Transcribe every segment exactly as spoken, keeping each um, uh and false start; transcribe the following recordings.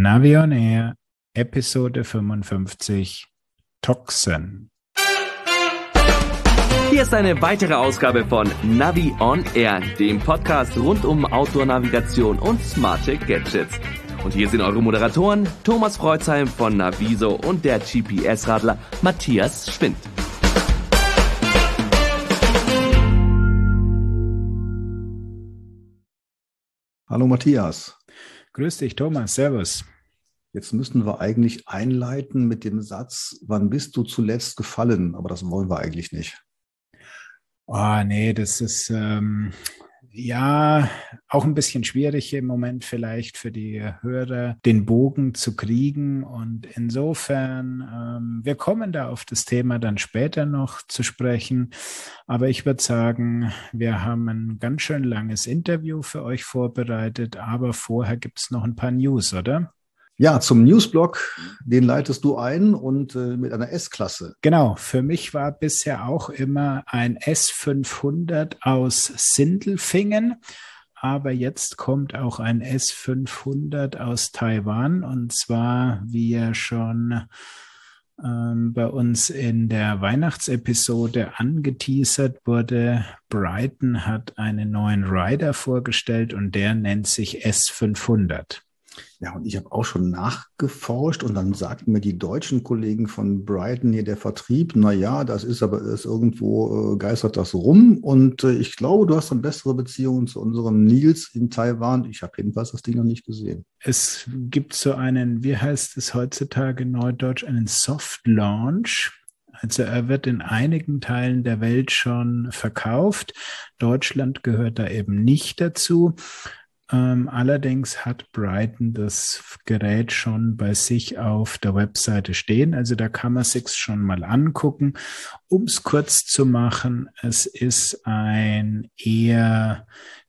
Navi on Air, Episode fünfundfünfzig, Toxin. Hier ist eine weitere Ausgabe von Navi on Air, dem Podcast rund um Outdoor-Navigation und smarte Gadgets. Und hier sind eure Moderatoren Thomas Freuzheim von Naviso und der G P S-Radler Matthias Schwind. Hallo Matthias. Grüß dich, Thomas. Servus. Jetzt müssten wir eigentlich einleiten mit dem Satz, wann bist du zuletzt gefallen? Aber das wollen wir eigentlich nicht. Oh, nee, das ist ähm, ja auch ein bisschen schwierig im Moment vielleicht für die Hörer, den Bogen zu kriegen. Und insofern, ähm, wir kommen da auf das Thema dann später noch zu sprechen. Aber ich würde sagen, wir haben ein ganz schön langes Interview für euch vorbereitet. Aber vorher gibt es noch ein paar News, oder? Ja, zum Newsblog, den leitest du ein und äh, mit einer S-Klasse. Genau, für mich war bisher auch immer ein S fünfhundert aus Sindelfingen, aber jetzt kommt auch ein S fünfhundert aus Taiwan, und zwar, wie ja schon ähm, bei uns in der Weihnachtsepisode angeteasert wurde, Brighton hat einen neuen Rider vorgestellt und der nennt sich S fünfhundert. Ja, und ich habe auch schon nachgeforscht und dann sagten mir die deutschen Kollegen von Brighton hier, der Vertrieb, na ja, das ist aber ist irgendwo äh, geistert das rum, und äh, ich glaube, du hast dann bessere Beziehungen zu unserem Nils in Taiwan. Ich habe jedenfalls das Ding noch nicht gesehen. Es gibt so einen, wie heißt es heutzutage neudeutsch, einen Soft Launch. Also er wird in einigen Teilen der Welt schon verkauft. Deutschland gehört da eben nicht dazu. Ähm, allerdings hat Brighton das Gerät schon bei sich auf der Webseite stehen. Also da kann man sich's schon mal angucken. Um es kurz zu machen, es ist ein eher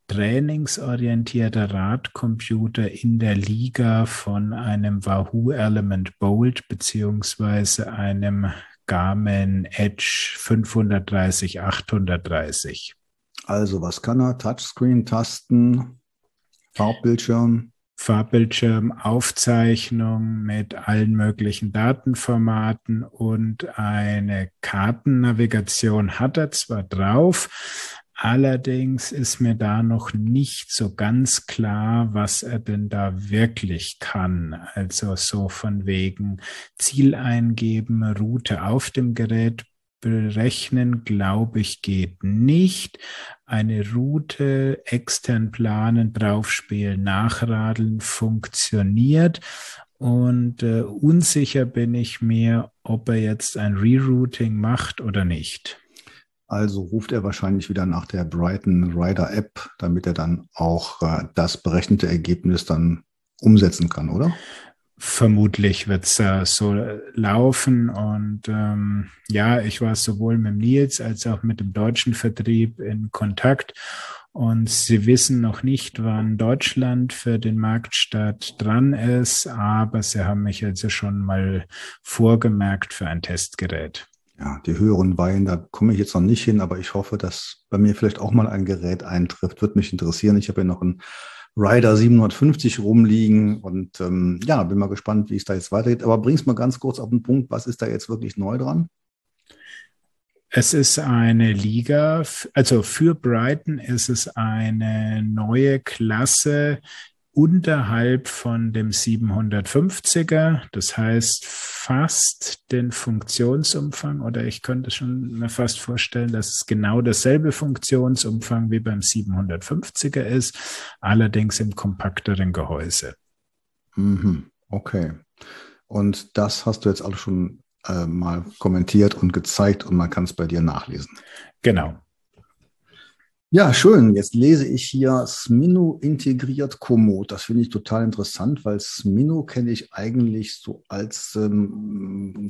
trainingsorientierter Radcomputer in der Liga von einem Wahoo Element Bolt beziehungsweise einem Garmin Edge fünfhundertdreißig achthundertdreißig. Also was kann er? Touchscreen, Tasten, Farbbildschirm. Farbbildschirm, Aufzeichnung mit allen möglichen Datenformaten und eine Kartennavigation hat er zwar drauf, allerdings ist mir da noch nicht so ganz klar, was er denn da wirklich kann. Also so von wegen Ziel eingeben, Route auf dem Gerät berechnen, glaube ich, geht nicht. Eine Route extern planen, draufspielen, nachradeln funktioniert. Und äh, unsicher bin ich mir, ob er jetzt ein Rerouting macht oder nicht. Also ruft er wahrscheinlich wieder nach der Brighton Rider App, damit er dann auch äh, das berechnete Ergebnis dann umsetzen kann, oder? Vermutlich wird es äh, so laufen, und ähm, ja, ich war sowohl mit Nils als auch mit dem deutschen Vertrieb in Kontakt, und sie wissen noch nicht, wann Deutschland für den Marktstart dran ist, aber sie haben mich also schon mal vorgemerkt für ein Testgerät. Ja, die höheren Weihen, da komme ich jetzt noch nicht hin, aber ich hoffe, dass bei mir vielleicht auch mal ein Gerät eintrifft. Würde mich interessieren. Ich habe ja noch ein Rider siebenhundertfünfzig rumliegen und ähm, ja, bin mal gespannt, wie es da jetzt weitergeht. Aber bring's mal ganz kurz auf den Punkt, was ist da jetzt wirklich neu dran? Es ist eine Liga, also für Brighton ist es eine neue Klasse unterhalb von dem siebenhundertfünfziger, das heißt fast den Funktionsumfang, oder ich könnte schon mir fast vorstellen, dass es genau dasselbe Funktionsumfang wie beim siebenhundertfünfziger ist, allerdings im kompakteren Gehäuse. Mhm, okay. Und das hast du jetzt alles schon äh, mal kommentiert und gezeigt, und man kann es bei dir nachlesen. Genau. Ja, schön. Jetzt lese ich hier Smino integriert Komoot. Das finde ich total interessant, weil Smino kenne ich eigentlich so als ähm,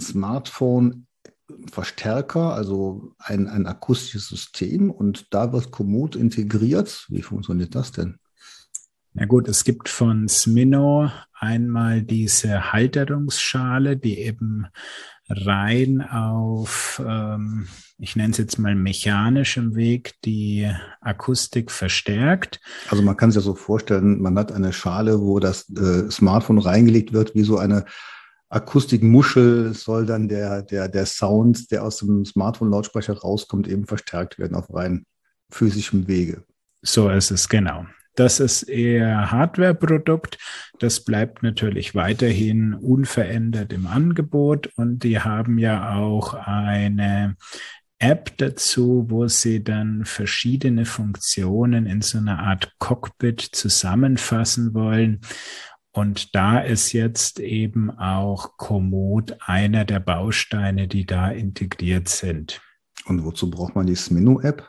Smartphone-Verstärker, also ein, ein akustisches System, und da wird Komoot integriert. Wie funktioniert das denn? Na gut, es gibt von Smino einmal diese Halterungsschale, die eben rein auf, ähm, ich nenne es jetzt mal mechanischem Weg, die Akustik verstärkt. Also man kann sich ja so vorstellen, man hat eine Schale, wo das äh, Smartphone reingelegt wird, wie so eine Akustikmuschel, soll dann der, der, der Sound, der aus dem Smartphone-Lautsprecher rauskommt, eben verstärkt werden auf rein physischem Wege. So ist es, genau. Das ist eher Hardware-Produkt. Das bleibt natürlich weiterhin unverändert im Angebot. Und die haben ja auch eine App dazu, wo sie dann verschiedene Funktionen in so einer Art Cockpit zusammenfassen wollen. Und da ist jetzt eben auch Komoot einer der Bausteine, die da integriert sind. Und wozu braucht man die Smino-App?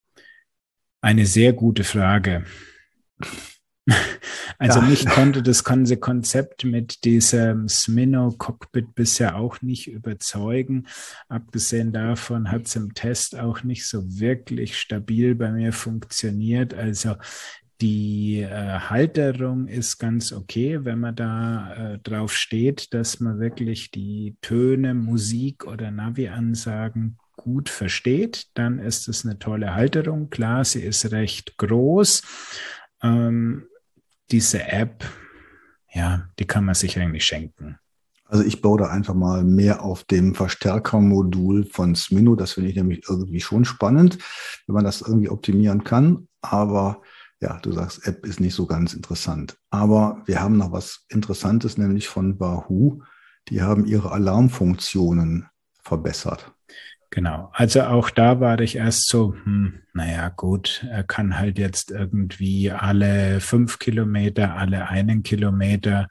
Eine sehr gute Frage. Also ja. Mich konnte das Konzept mit diesem Smino-Cockpit bisher auch nicht überzeugen. Abgesehen davon hat es im Test auch nicht so wirklich stabil bei mir funktioniert. Also die äh, Halterung ist ganz okay, wenn man da äh, drauf steht, dass man wirklich die Töne, Musik oder Navi-Ansagen gut versteht. Dann ist es eine tolle Halterung. Klar, sie ist recht groß. Ähm, diese App, ja, die kann man sich eigentlich schenken. Also ich baue da einfach mal mehr auf dem Verstärkermodul von Smino. Das finde ich nämlich irgendwie schon spannend, wenn man das irgendwie optimieren kann. Aber ja, du sagst, App ist nicht so ganz interessant. Aber wir haben noch was Interessantes, nämlich von Wahoo. Die haben ihre Alarmfunktionen verbessert. Genau, also auch da war ich erst so, hm, naja gut, er kann halt jetzt irgendwie alle fünf Kilometer, alle einen Kilometer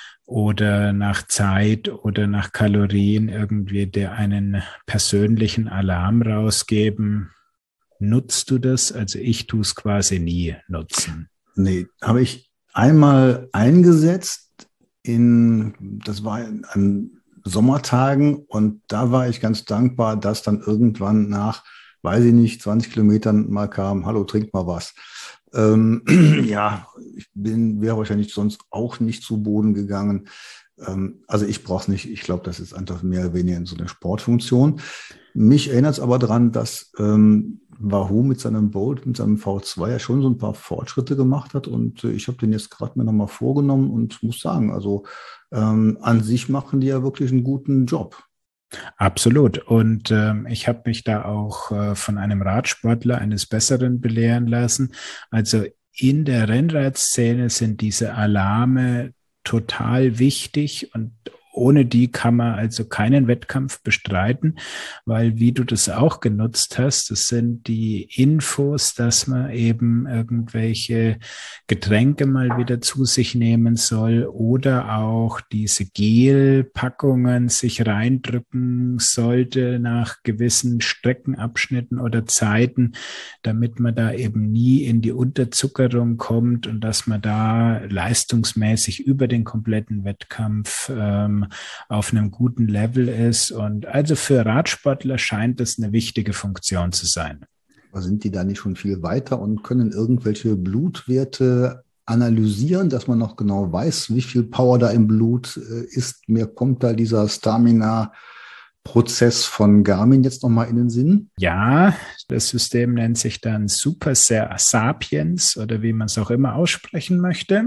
oder nach Zeit oder nach Kalorien irgendwie der einen persönlichen Alarm rausgeben. Nutzt du das? Also ich tue es quasi nie nutzen. Nee, habe ich einmal eingesetzt in, das war an Sommertagen und da war ich ganz dankbar, dass dann irgendwann nach, weiß ich nicht, zwanzig Kilometern mal kam, hallo, trink mal was. Ähm, ja, ich bin, wäre wahrscheinlich sonst auch nicht zu Boden gegangen. Ähm, also ich brauche es nicht. Ich glaube, das ist einfach mehr oder weniger in so eine Sportfunktion. Mich erinnert es aber daran, dass ähm, Wahoo mit seinem Bolt, mit seinem V zwei ja schon so ein paar Fortschritte gemacht hat und äh, ich habe den jetzt gerade mir nochmal vorgenommen und muss sagen, also ähm, an sich machen die ja wirklich einen guten Job. Absolut. Und ähm, ich habe mich da auch äh, von einem Radsportler eines Besseren belehren lassen. Also in der Rennradszene sind diese Alarme total wichtig und ohne die kann man also keinen Wettkampf bestreiten, weil wie du das auch genutzt hast, das sind die Infos, dass man eben irgendwelche Getränke mal wieder zu sich nehmen soll oder auch diese Gelpackungen sich reindrücken sollte nach gewissen Streckenabschnitten oder Zeiten, damit man da eben nie in die Unterzuckerung kommt und dass man da leistungsmäßig über den kompletten Wettkampf ähm, auf einem guten Level ist. Und also für Radsportler scheint das eine wichtige Funktion zu sein. Aber sind die da nicht schon viel weiter und können irgendwelche Blutwerte analysieren, dass man noch genau weiß, wie viel Power da im Blut ist? Mir kommt da dieser Stamina-Prozess von Garmin jetzt nochmal in den Sinn. Ja, das System nennt sich dann Super Sapiens oder wie man es auch immer aussprechen möchte.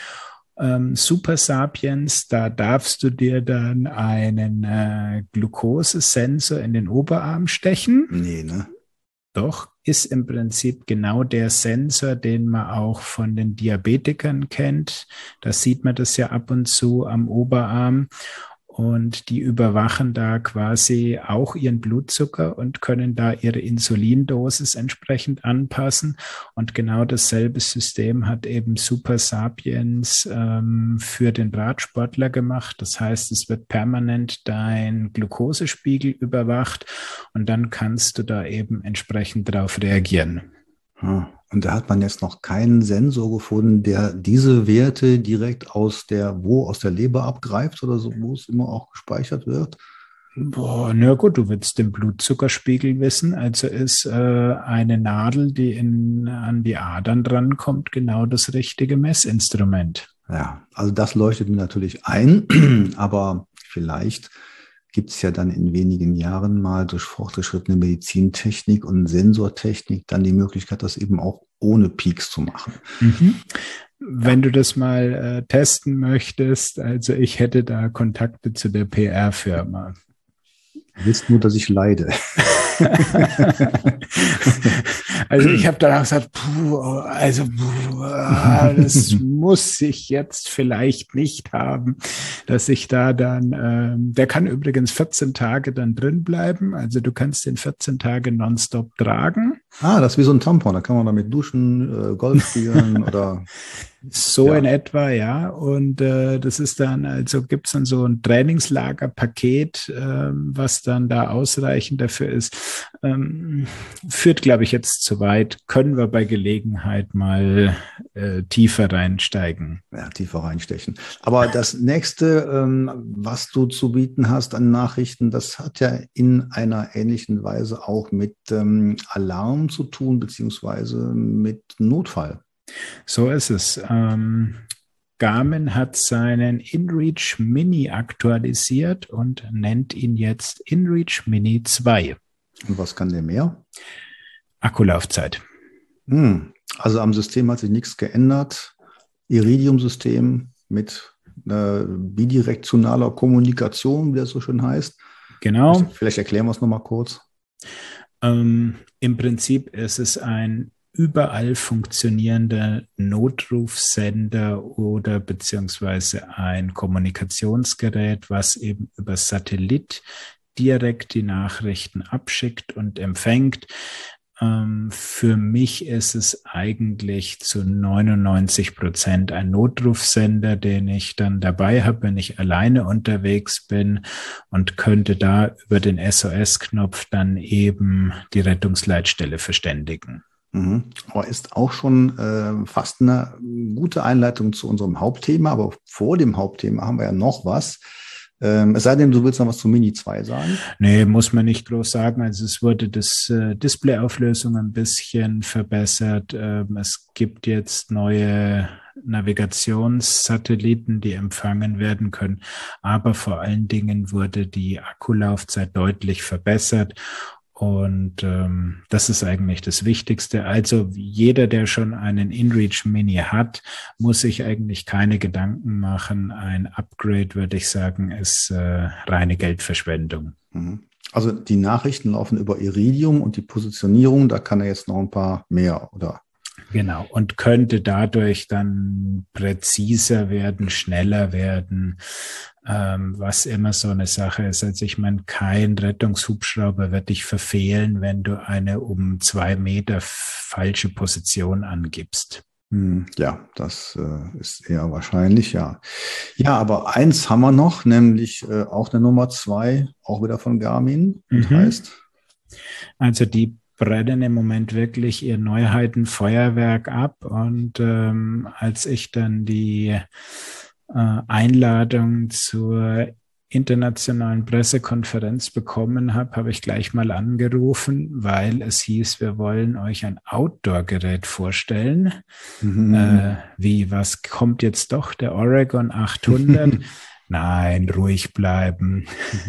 Ähm, Super Sapiens, da darfst du dir dann einen äh, Glukosesensor in den Oberarm stechen. Nee, ne? Doch, ist im Prinzip genau der Sensor, den man auch von den Diabetikern kennt. Da sieht man das ja ab und zu am Oberarm. Und die überwachen da quasi auch ihren Blutzucker und können da ihre Insulindosis entsprechend anpassen. Und genau dasselbe System hat eben Super Sapiens ähm, für den Radsportler gemacht. Das heißt, es wird permanent dein Glukosespiegel überwacht und dann kannst du da eben entsprechend darauf reagieren. Und da hat man jetzt noch keinen Sensor gefunden, der diese Werte direkt aus der, wo, aus der Leber abgreift oder so, wo es immer auch gespeichert wird? Boah, na gut, du willst den Blutzuckerspiegel wissen, also ist äh, eine Nadel, die in, an die Adern drankommt, genau das richtige Messinstrument. Ja, also das leuchtet mir natürlich ein, aber vielleicht gibt es ja dann in wenigen Jahren mal durch fortgeschrittene Medizintechnik und Sensortechnik dann die Möglichkeit, das eben auch ohne Peaks zu machen. Mhm. Wenn ja. du das mal äh, testen möchtest, also ich hätte da Kontakte zu der P R-Firma. Du willst nur, dass ich leide. Also ich habe danach gesagt, puh, also puh, das muss ich jetzt vielleicht nicht haben, dass ich da dann, ähm, der kann übrigens vierzehn Tage dann drin bleiben, also du kannst den vierzehn Tage nonstop tragen. Ah, das ist wie so ein Tampon, da kann man damit duschen, äh, Golf spielen oder... So ja. in etwa, ja. Und äh, das ist dann, also gibt es dann so ein Trainingslagerpaket, ähm, was dann da ausreichend dafür ist. Ähm, führt, glaube ich, jetzt zu weit. Können wir bei Gelegenheit mal äh, tiefer reinsteigen. Ja, tiefer reinstechen. Aber das nächste, ähm, was du zu bieten hast an Nachrichten, das hat ja in einer ähnlichen Weise auch mit ähm, Alarm zu tun, beziehungsweise mit Notfall. So ist es. Ähm, Garmin hat seinen InReach Mini aktualisiert und nennt ihn jetzt InReach Mini zwei. Und was kann der mehr? Akkulaufzeit. Hm. Also am System hat sich nichts geändert. Iridium-System mit äh, bidirektionaler Kommunikation, wie das so schön heißt. Genau. Vielleicht, vielleicht erklären wir es nochmal kurz. Ähm, im Prinzip ist es ein überall funktionierender Notrufsender oder beziehungsweise ein Kommunikationsgerät, was eben über Satellit direkt die Nachrichten abschickt und empfängt. Ähm, für mich ist es eigentlich zu neunundneunzig Prozent ein Notrufsender, den ich dann dabei habe, wenn ich alleine unterwegs bin und könnte da über den S O S-Knopf dann eben die Rettungsleitstelle verständigen. Mhm. Aber ist auch schon äh, fast eine gute Einleitung zu unserem Hauptthema. Aber vor dem Hauptthema haben wir ja noch was. Ähm, es sei denn, du willst noch was zu Mini zwei sagen? Nee, muss man nicht groß sagen. Also es wurde das äh, Displayauflösung ein bisschen verbessert. Ähm, es gibt jetzt neue Navigationssatelliten, die empfangen werden können. Aber vor allen Dingen wurde die Akkulaufzeit deutlich verbessert. Und ähm, das ist eigentlich das Wichtigste. Also jeder, der schon einen InReach Mini hat, muss sich eigentlich keine Gedanken machen. Ein Upgrade, würde ich sagen, ist äh, reine Geldverschwendung. Also die Nachrichten laufen über Iridium und die Positionierung, da kann er jetzt noch ein paar mehr, oder? Genau, und könnte dadurch dann präziser werden, schneller werden, ähm, was immer so eine Sache ist. Also ich meine, kein Rettungshubschrauber wird dich verfehlen, wenn du eine um zwei Meter falsche Position angibst. Hm, ja, das äh, ist eher wahrscheinlich, ja. Ja, aber eins haben wir noch, nämlich äh, auch eine Nummer zwei, auch wieder von Garmin, und Mhm. heißt? Also die brennen im Moment wirklich ihr Neuheitenfeuerwerk ab. Und ähm, als ich dann die äh, Einladung zur internationalen Pressekonferenz bekommen habe, habe ich gleich mal angerufen, weil es hieß, wir wollen euch ein Outdoor-Gerät vorstellen. Mhm. Äh, wie, was kommt jetzt doch, der Oregon achthundert? Nein, ruhig bleiben.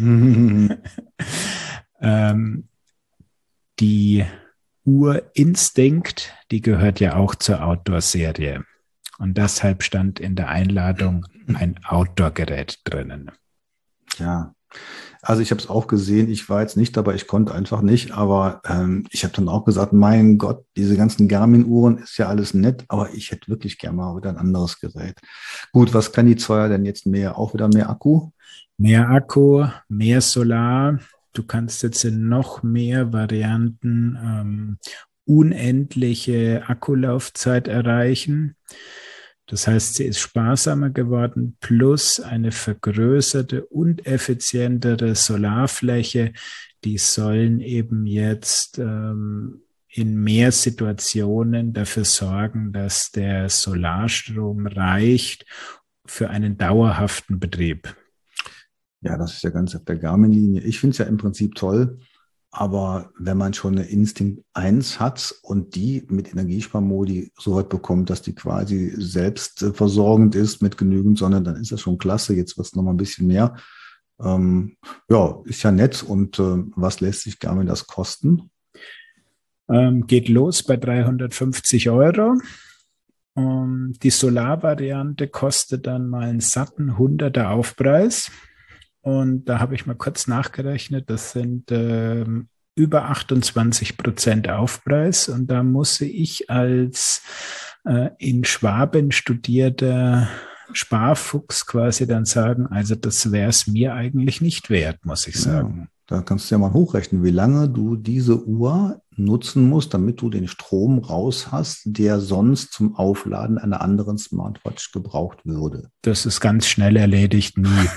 ähm, Die Uhr Instinct, die gehört ja auch zur Outdoor-Serie. Und deshalb stand in der Einladung ein Outdoor-Gerät drinnen. Ja, also ich habe es auch gesehen. Ich war jetzt nicht dabei, ich konnte einfach nicht. Aber ähm, ich habe dann auch gesagt, mein Gott, diese ganzen Garmin-Uhren ist ja alles nett, aber ich hätte wirklich gerne mal wieder ein anderes Gerät. Gut, was kann die Zweier denn jetzt mehr? Auch wieder mehr Akku? Mehr Akku, mehr Solar. Du kannst jetzt in noch mehr Varianten ähm, unendliche Akkulaufzeit erreichen. Das heißt, sie ist sparsamer geworden, plus eine vergrößerte und effizientere Solarfläche. Die sollen eben jetzt ähm, in mehr Situationen dafür sorgen, dass der Solarstrom reicht für einen dauerhaften Betrieb. Ja, das ist ja ganz auf der Garmin-Linie. Ich finde es ja im Prinzip toll, aber wenn man schon eine Instinct eins hat und die mit Energiesparmodi so weit bekommt, dass die quasi selbst äh, versorgend ist mit genügend Sonne, dann ist das schon klasse. Jetzt wird es nochmal ein bisschen mehr. Ähm, ja, ist ja nett. Und äh, was lässt sich Garmin das kosten? Ähm, geht los bei dreihundertfünfzig Euro. Um, die Solar-Variante kostet dann mal einen satten hunderter Aufpreis. Und da habe ich mal kurz nachgerechnet, das sind ähm, über achtundzwanzig Prozent Aufpreis. Und da muss ich als äh, in Schwaben studierter Sparfuchs quasi dann sagen, also das wäre es mir eigentlich nicht wert, muss ich sagen. Ja, da kannst du ja mal hochrechnen, wie lange du diese Uhr nutzen musst, damit du den Strom raus hast, der sonst zum Aufladen einer anderen Smartwatch gebraucht würde. Das ist ganz schnell erledigt, nie.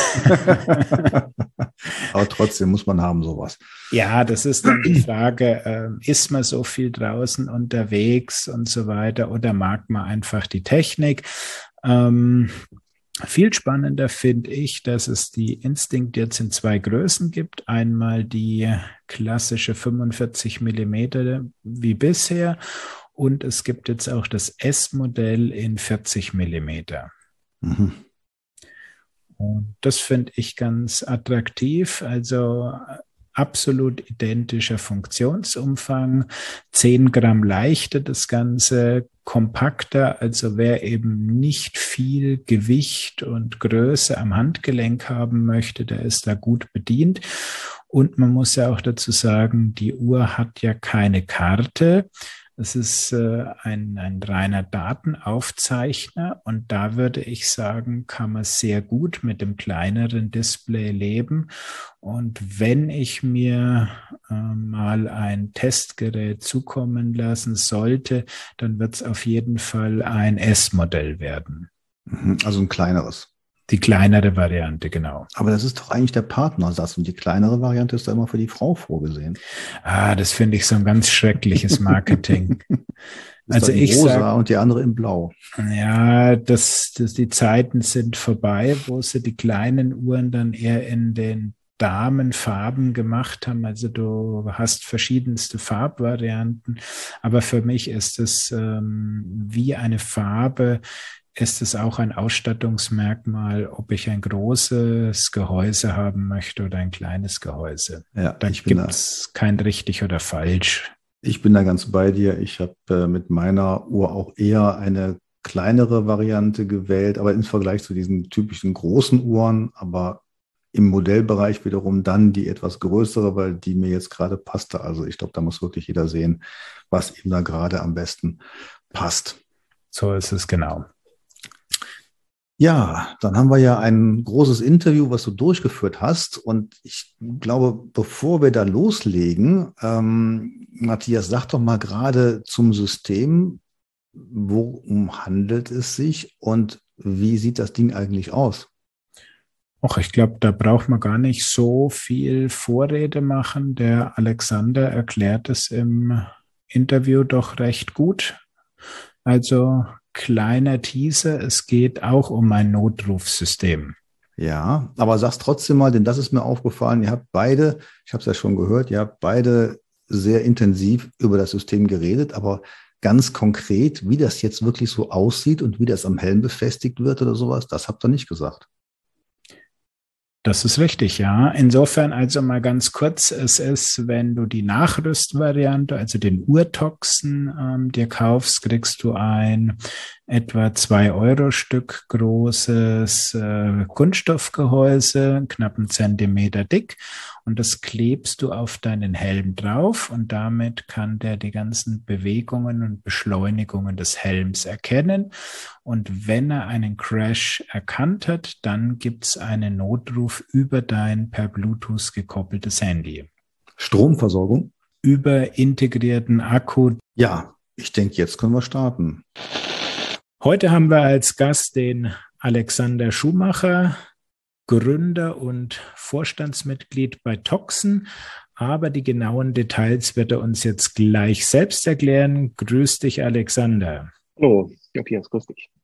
Aber trotzdem muss man haben sowas. Ja, das ist dann die Frage, äh, ist man so viel draußen unterwegs und so weiter oder mag man einfach die Technik? Ähm, Viel spannender finde ich, dass es die Instinct jetzt in zwei Größen gibt. Einmal die klassische fünfundvierzig Millimeter wie bisher und es gibt jetzt auch das S-Modell in vierzig Millimeter. Mhm. Und das finde ich ganz attraktiv. Also absolut identischer Funktionsumfang, zehn Gramm leichter das Ganze, kompakter, also wer eben nicht viel Gewicht und Größe am Handgelenk haben möchte, der ist da gut bedient. Und man muss ja auch dazu sagen, die Uhr hat ja keine Karte. Es ist äh, ein, ein reiner Datenaufzeichner und da würde ich sagen, kann man sehr gut mit dem kleineren Display leben. Und wenn ich mir äh, mal ein Testgerät zukommen lassen sollte, dann wird es auf jeden Fall ein S-Modell werden. Also ein kleineres. Die kleinere Variante, genau. Aber das ist doch eigentlich der Partnersatz und die kleinere Variante ist da immer für die Frau vorgesehen. Ah, das finde ich so ein ganz schreckliches Marketing. Also ich rosa sag, und die andere in blau. Ja, das, das, die Zeiten sind vorbei, wo sie die kleinen Uhren dann eher in den Damenfarben gemacht haben. Also du hast verschiedenste Farbvarianten, aber für mich ist es ähm, wie eine Farbe, ist es auch ein Ausstattungsmerkmal, ob ich ein großes Gehäuse haben möchte oder ein kleines Gehäuse. Ja, da gibt es kein richtig oder falsch. Ich bin da ganz bei dir. Ich habe äh, mit meiner Uhr auch eher eine kleinere Variante gewählt, aber im Vergleich zu diesen typischen großen Uhren, aber im Modellbereich wiederum dann die etwas größere, weil die mir jetzt gerade passte. Also ich glaube, da muss wirklich jeder sehen, was ihm da gerade am besten passt. So ist es genau. Ja, dann haben wir ja ein großes Interview, was du durchgeführt hast. Und ich glaube, bevor wir da loslegen, ähm, Matthias, sag doch mal gerade zum System, worum handelt es sich und wie sieht das Ding eigentlich aus? Ach, ich glaube, da braucht man gar nicht so viel Vorrede machen. Der Alexander erklärt es im Interview doch recht gut. Also kleiner Teaser, es geht auch um ein Notrufsystem. Ja, aber sag's trotzdem mal, denn das ist mir aufgefallen, ihr habt beide, ich habe es ja schon gehört, ihr habt beide sehr intensiv über das System geredet, aber ganz konkret, wie das jetzt wirklich so aussieht und wie das am Helm befestigt wird oder sowas, das habt ihr nicht gesagt. Das ist richtig, ja. Insofern also mal ganz kurz, es ist, wenn du die Nachrüstvariante, also den Urtoxen ähm, dir kaufst, kriegst du ein etwa zwei Euro Stück großes äh, Kunststoffgehäuse, knapp einen Zentimeter dick und das klebst du auf deinen Helm drauf und damit kann der die ganzen Bewegungen und Beschleunigungen des Helms erkennen und wenn er einen Crash erkannt hat, dann gibt es einen Notruf über dein per Bluetooth gekoppeltes Handy. Stromversorgung? Über integrierten Akku. Ja, ich denke, jetzt können wir starten. Heute haben wir als Gast den Alexander Schumacher, Gründer und Vorstandsmitglied bei Toxen. Aber die genauen Details wird er uns jetzt gleich selbst erklären. Grüß dich, Alexander. Hallo, Matthias, grüß dich.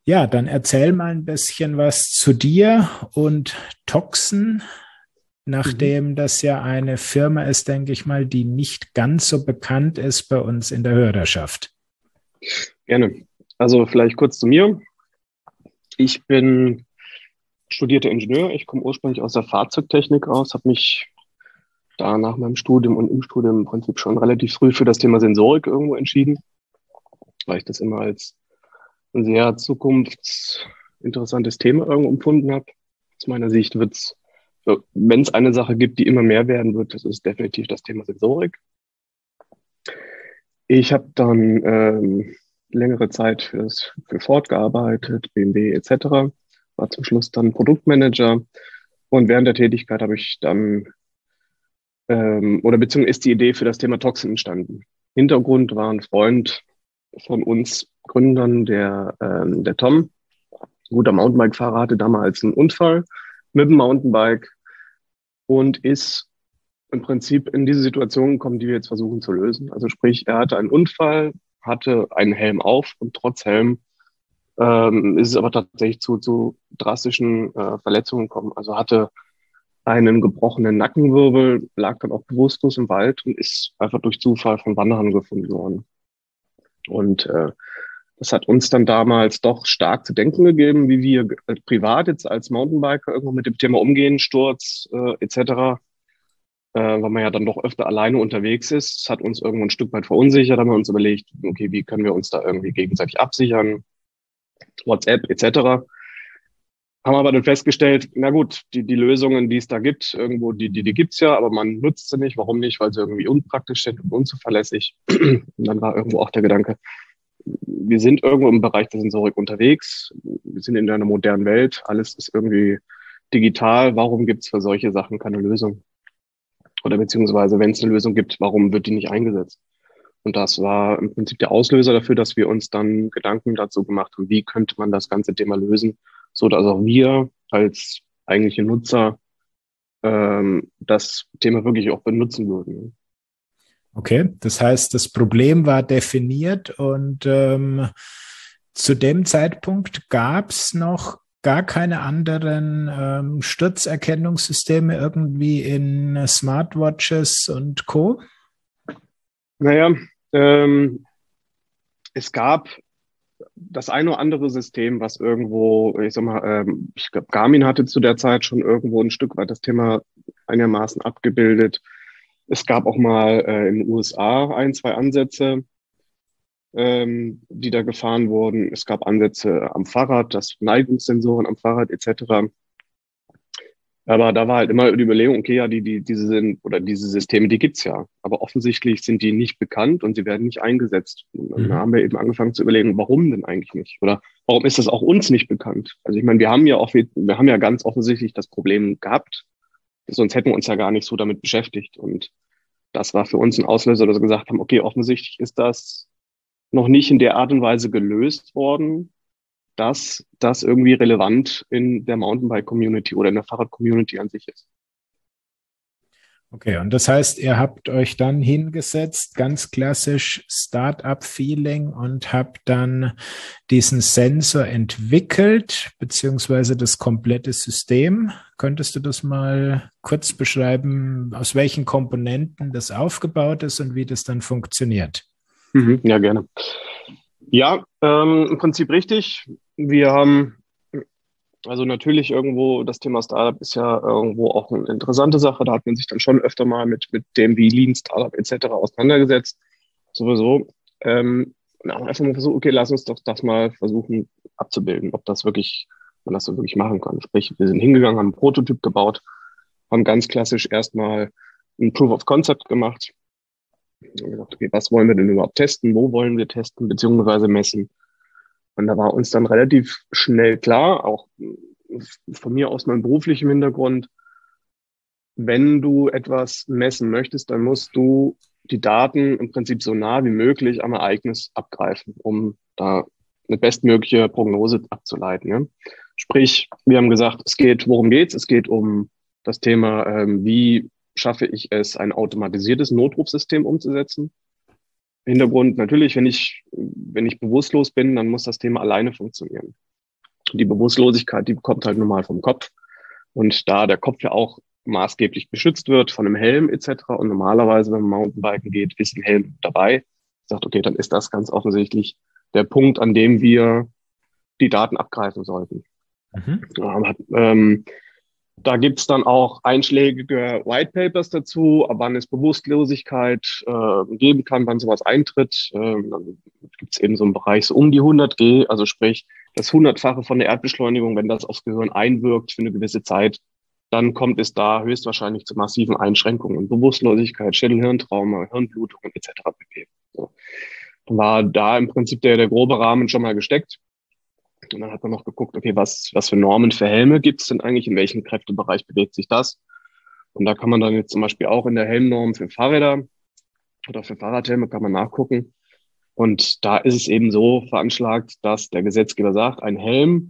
Ja, dann erzähl mal ein bisschen was zu dir und Toxen, nachdem mhm. das ja eine Firma ist, denke ich mal, die nicht ganz so bekannt ist bei uns in der Hörerschaft. Gerne. Also vielleicht kurz zu mir. Ich bin studierter Ingenieur. Ich komme ursprünglich aus der Fahrzeugtechnik aus, habe mich da nach meinem Studium und im Studium im Prinzip schon relativ früh für das Thema Sensorik irgendwo entschieden, weil ich das immer als ein sehr zukunftsinteressantes Thema irgendwo empfunden habe. Aus meiner Sicht wird es, wenn es eine Sache gibt, die immer mehr werden wird, das ist definitiv das Thema Sensorik. Ich habe dann ähm, längere Zeit fürs, für Ford gearbeitet, B M W et cetera, war zum Schluss dann Produktmanager und während der Tätigkeit habe ich dann ähm, oder beziehungsweise ist die Idee für das Thema Toxin entstanden. Hintergrund war ein Freund von uns Gründern, der, ähm, der Tom, guter Mountainbike-Fahrer, hatte damals einen Unfall mit dem Mountainbike und ist im Prinzip in diese Situation gekommen, die wir jetzt versuchen zu lösen. Also sprich, er hatte einen Unfall, hatte einen Helm auf und trotz Helm ähm, ist es aber tatsächlich zu, zu drastischen äh, Verletzungen gekommen. Also hatte einen gebrochenen Nackenwirbel, lag dann auch bewusstlos im Wald und ist einfach durch Zufall von Wanderern gefunden worden. Und äh, das hat uns dann damals doch stark zu denken gegeben, wie wir äh, privat jetzt als Mountainbiker irgendwo mit dem Thema umgehen, Sturz äh, et cetera, äh, weil man ja dann doch öfter alleine unterwegs ist. Das hat uns irgendwo ein Stück weit verunsichert, haben wir uns überlegt, okay, wie können wir uns da irgendwie gegenseitig absichern, WhatsApp et cetera. Haben aber dann festgestellt, na gut, die, die Lösungen, die es da gibt, irgendwo, die, die, die gibt's ja, aber man nutzt sie nicht. Warum nicht? Weil sie irgendwie unpraktisch sind und unzuverlässig. Und dann war irgendwo auch der Gedanke, wir sind irgendwo im Bereich der Sensorik unterwegs. Wir sind in einer modernen Welt. Alles ist irgendwie digital. Warum gibt's für solche Sachen keine Lösung? Oder beziehungsweise, wenn es eine Lösung gibt, warum wird die nicht eingesetzt? Und das war im Prinzip der Auslöser dafür, dass wir uns dann Gedanken dazu gemacht haben, wie könnte man das ganze Thema lösen, so dass auch wir als eigentliche Nutzer ähm, das Thema wirklich auch benutzen würden. Okay, das heißt, das Problem war definiert und ähm, zu dem Zeitpunkt gab es noch gar keine anderen ähm, Sturzerkennungssysteme irgendwie in Smartwatches und Co.? Naja, ähm, es gab das eine oder andere System, was irgendwo, ich sag mal, ähm, ich glaube, Garmin hatte zu der Zeit schon irgendwo ein Stück weit das Thema einigermaßen abgebildet. Es gab auch mal äh, in den U S A ein, zwei Ansätze, ähm, die da gefahren wurden. Es gab Ansätze am Fahrrad, das Neigungssensoren am Fahrrad et cetera. Aber da war halt immer die Überlegung, okay, ja, die, die, diese sind, oder diese Systeme, die gibt's ja. Aber offensichtlich sind die nicht bekannt und sie werden nicht eingesetzt. Und dann mhm. haben wir eben angefangen zu überlegen, warum denn eigentlich nicht? Oder warum ist das auch uns nicht bekannt? Also ich meine, wir haben ja auch, wir haben ja ganz offensichtlich das Problem gehabt. Sonst hätten wir uns ja gar nicht so damit beschäftigt. Und das war für uns ein Auslöser, dass wir gesagt haben, okay, offensichtlich ist das noch nicht in der Art und Weise gelöst worden, dass das irgendwie relevant in der Mountainbike-Community oder in der Fahrrad-Community an sich ist. Okay, und das heißt, ihr habt euch dann hingesetzt, ganz klassisch Start-up-Feeling und habt dann diesen Sensor entwickelt, beziehungsweise das komplette System. Könntest du das mal kurz beschreiben, aus welchen Komponenten das aufgebaut ist und wie das dann funktioniert? Mhm, ja, gerne. Ja, ähm, im Prinzip richtig. Wir haben also natürlich irgendwo, das Thema Startup ist ja irgendwo auch eine interessante Sache. Da hat man sich dann schon öfter mal mit, mit dem wie Lean Startup et cetera auseinandergesetzt. Sowieso. Ähm, und auch einfach mal versucht, okay, lass uns doch das mal versuchen abzubilden, ob das wirklich, man das so wirklich machen kann. Sprich, wir sind hingegangen, haben einen Prototyp gebaut, haben ganz klassisch erstmal ein Proof of Concept gemacht. Und gesagt, okay, was wollen wir denn überhaupt testen? Wo wollen wir testen beziehungsweise messen? Und da war uns dann relativ schnell klar, auch von mir aus meinem beruflichen Hintergrund, wenn du etwas messen möchtest, dann musst du die Daten im Prinzip so nah wie möglich am Ereignis abgreifen, um da eine bestmögliche Prognose abzuleiten. Ja? Sprich, wir haben gesagt, es geht, worum geht's? Es geht um das Thema, ähm, wie schaffe ich es, ein automatisiertes Notrufsystem umzusetzen. Hintergrund natürlich, wenn ich, wenn ich bewusstlos bin, dann muss das Thema alleine funktionieren. Die Bewusstlosigkeit, die kommt halt normal vom Kopf. Und da der Kopf ja auch maßgeblich beschützt wird von einem Helm et cetera und normalerweise, wenn man Mountainbiken geht, ist ein Helm dabei, sagt, okay, dann ist das ganz offensichtlich der Punkt, an dem wir die Daten abgreifen sollten. Mhm. Ja, ähm, da gibt's dann auch einschlägige White Papers dazu, ab wann es Bewusstlosigkeit äh, geben kann, wann sowas eintritt. Ähm, dann gibt's eben so einen Bereich so um die hundert G, also sprich das hundertfache von der Erdbeschleunigung, wenn das aufs Gehirn einwirkt für eine gewisse Zeit, dann kommt es da höchstwahrscheinlich zu massiven Einschränkungen, Bewusstlosigkeit, Schädel-Hirntrauma, Hirnblutungen et cetera pp. So. Dann war da im Prinzip der, der grobe Rahmen schon mal gesteckt. Und dann hat man noch geguckt, okay, was, was für Normen für Helme gibt es denn eigentlich, in welchem Kräftebereich bewegt sich das? Und da kann man dann jetzt zum Beispiel auch in der Helmnorm für Fahrräder oder für Fahrradhelme kann man nachgucken. Und da ist es eben so veranschlagt, dass der Gesetzgeber sagt, ein Helm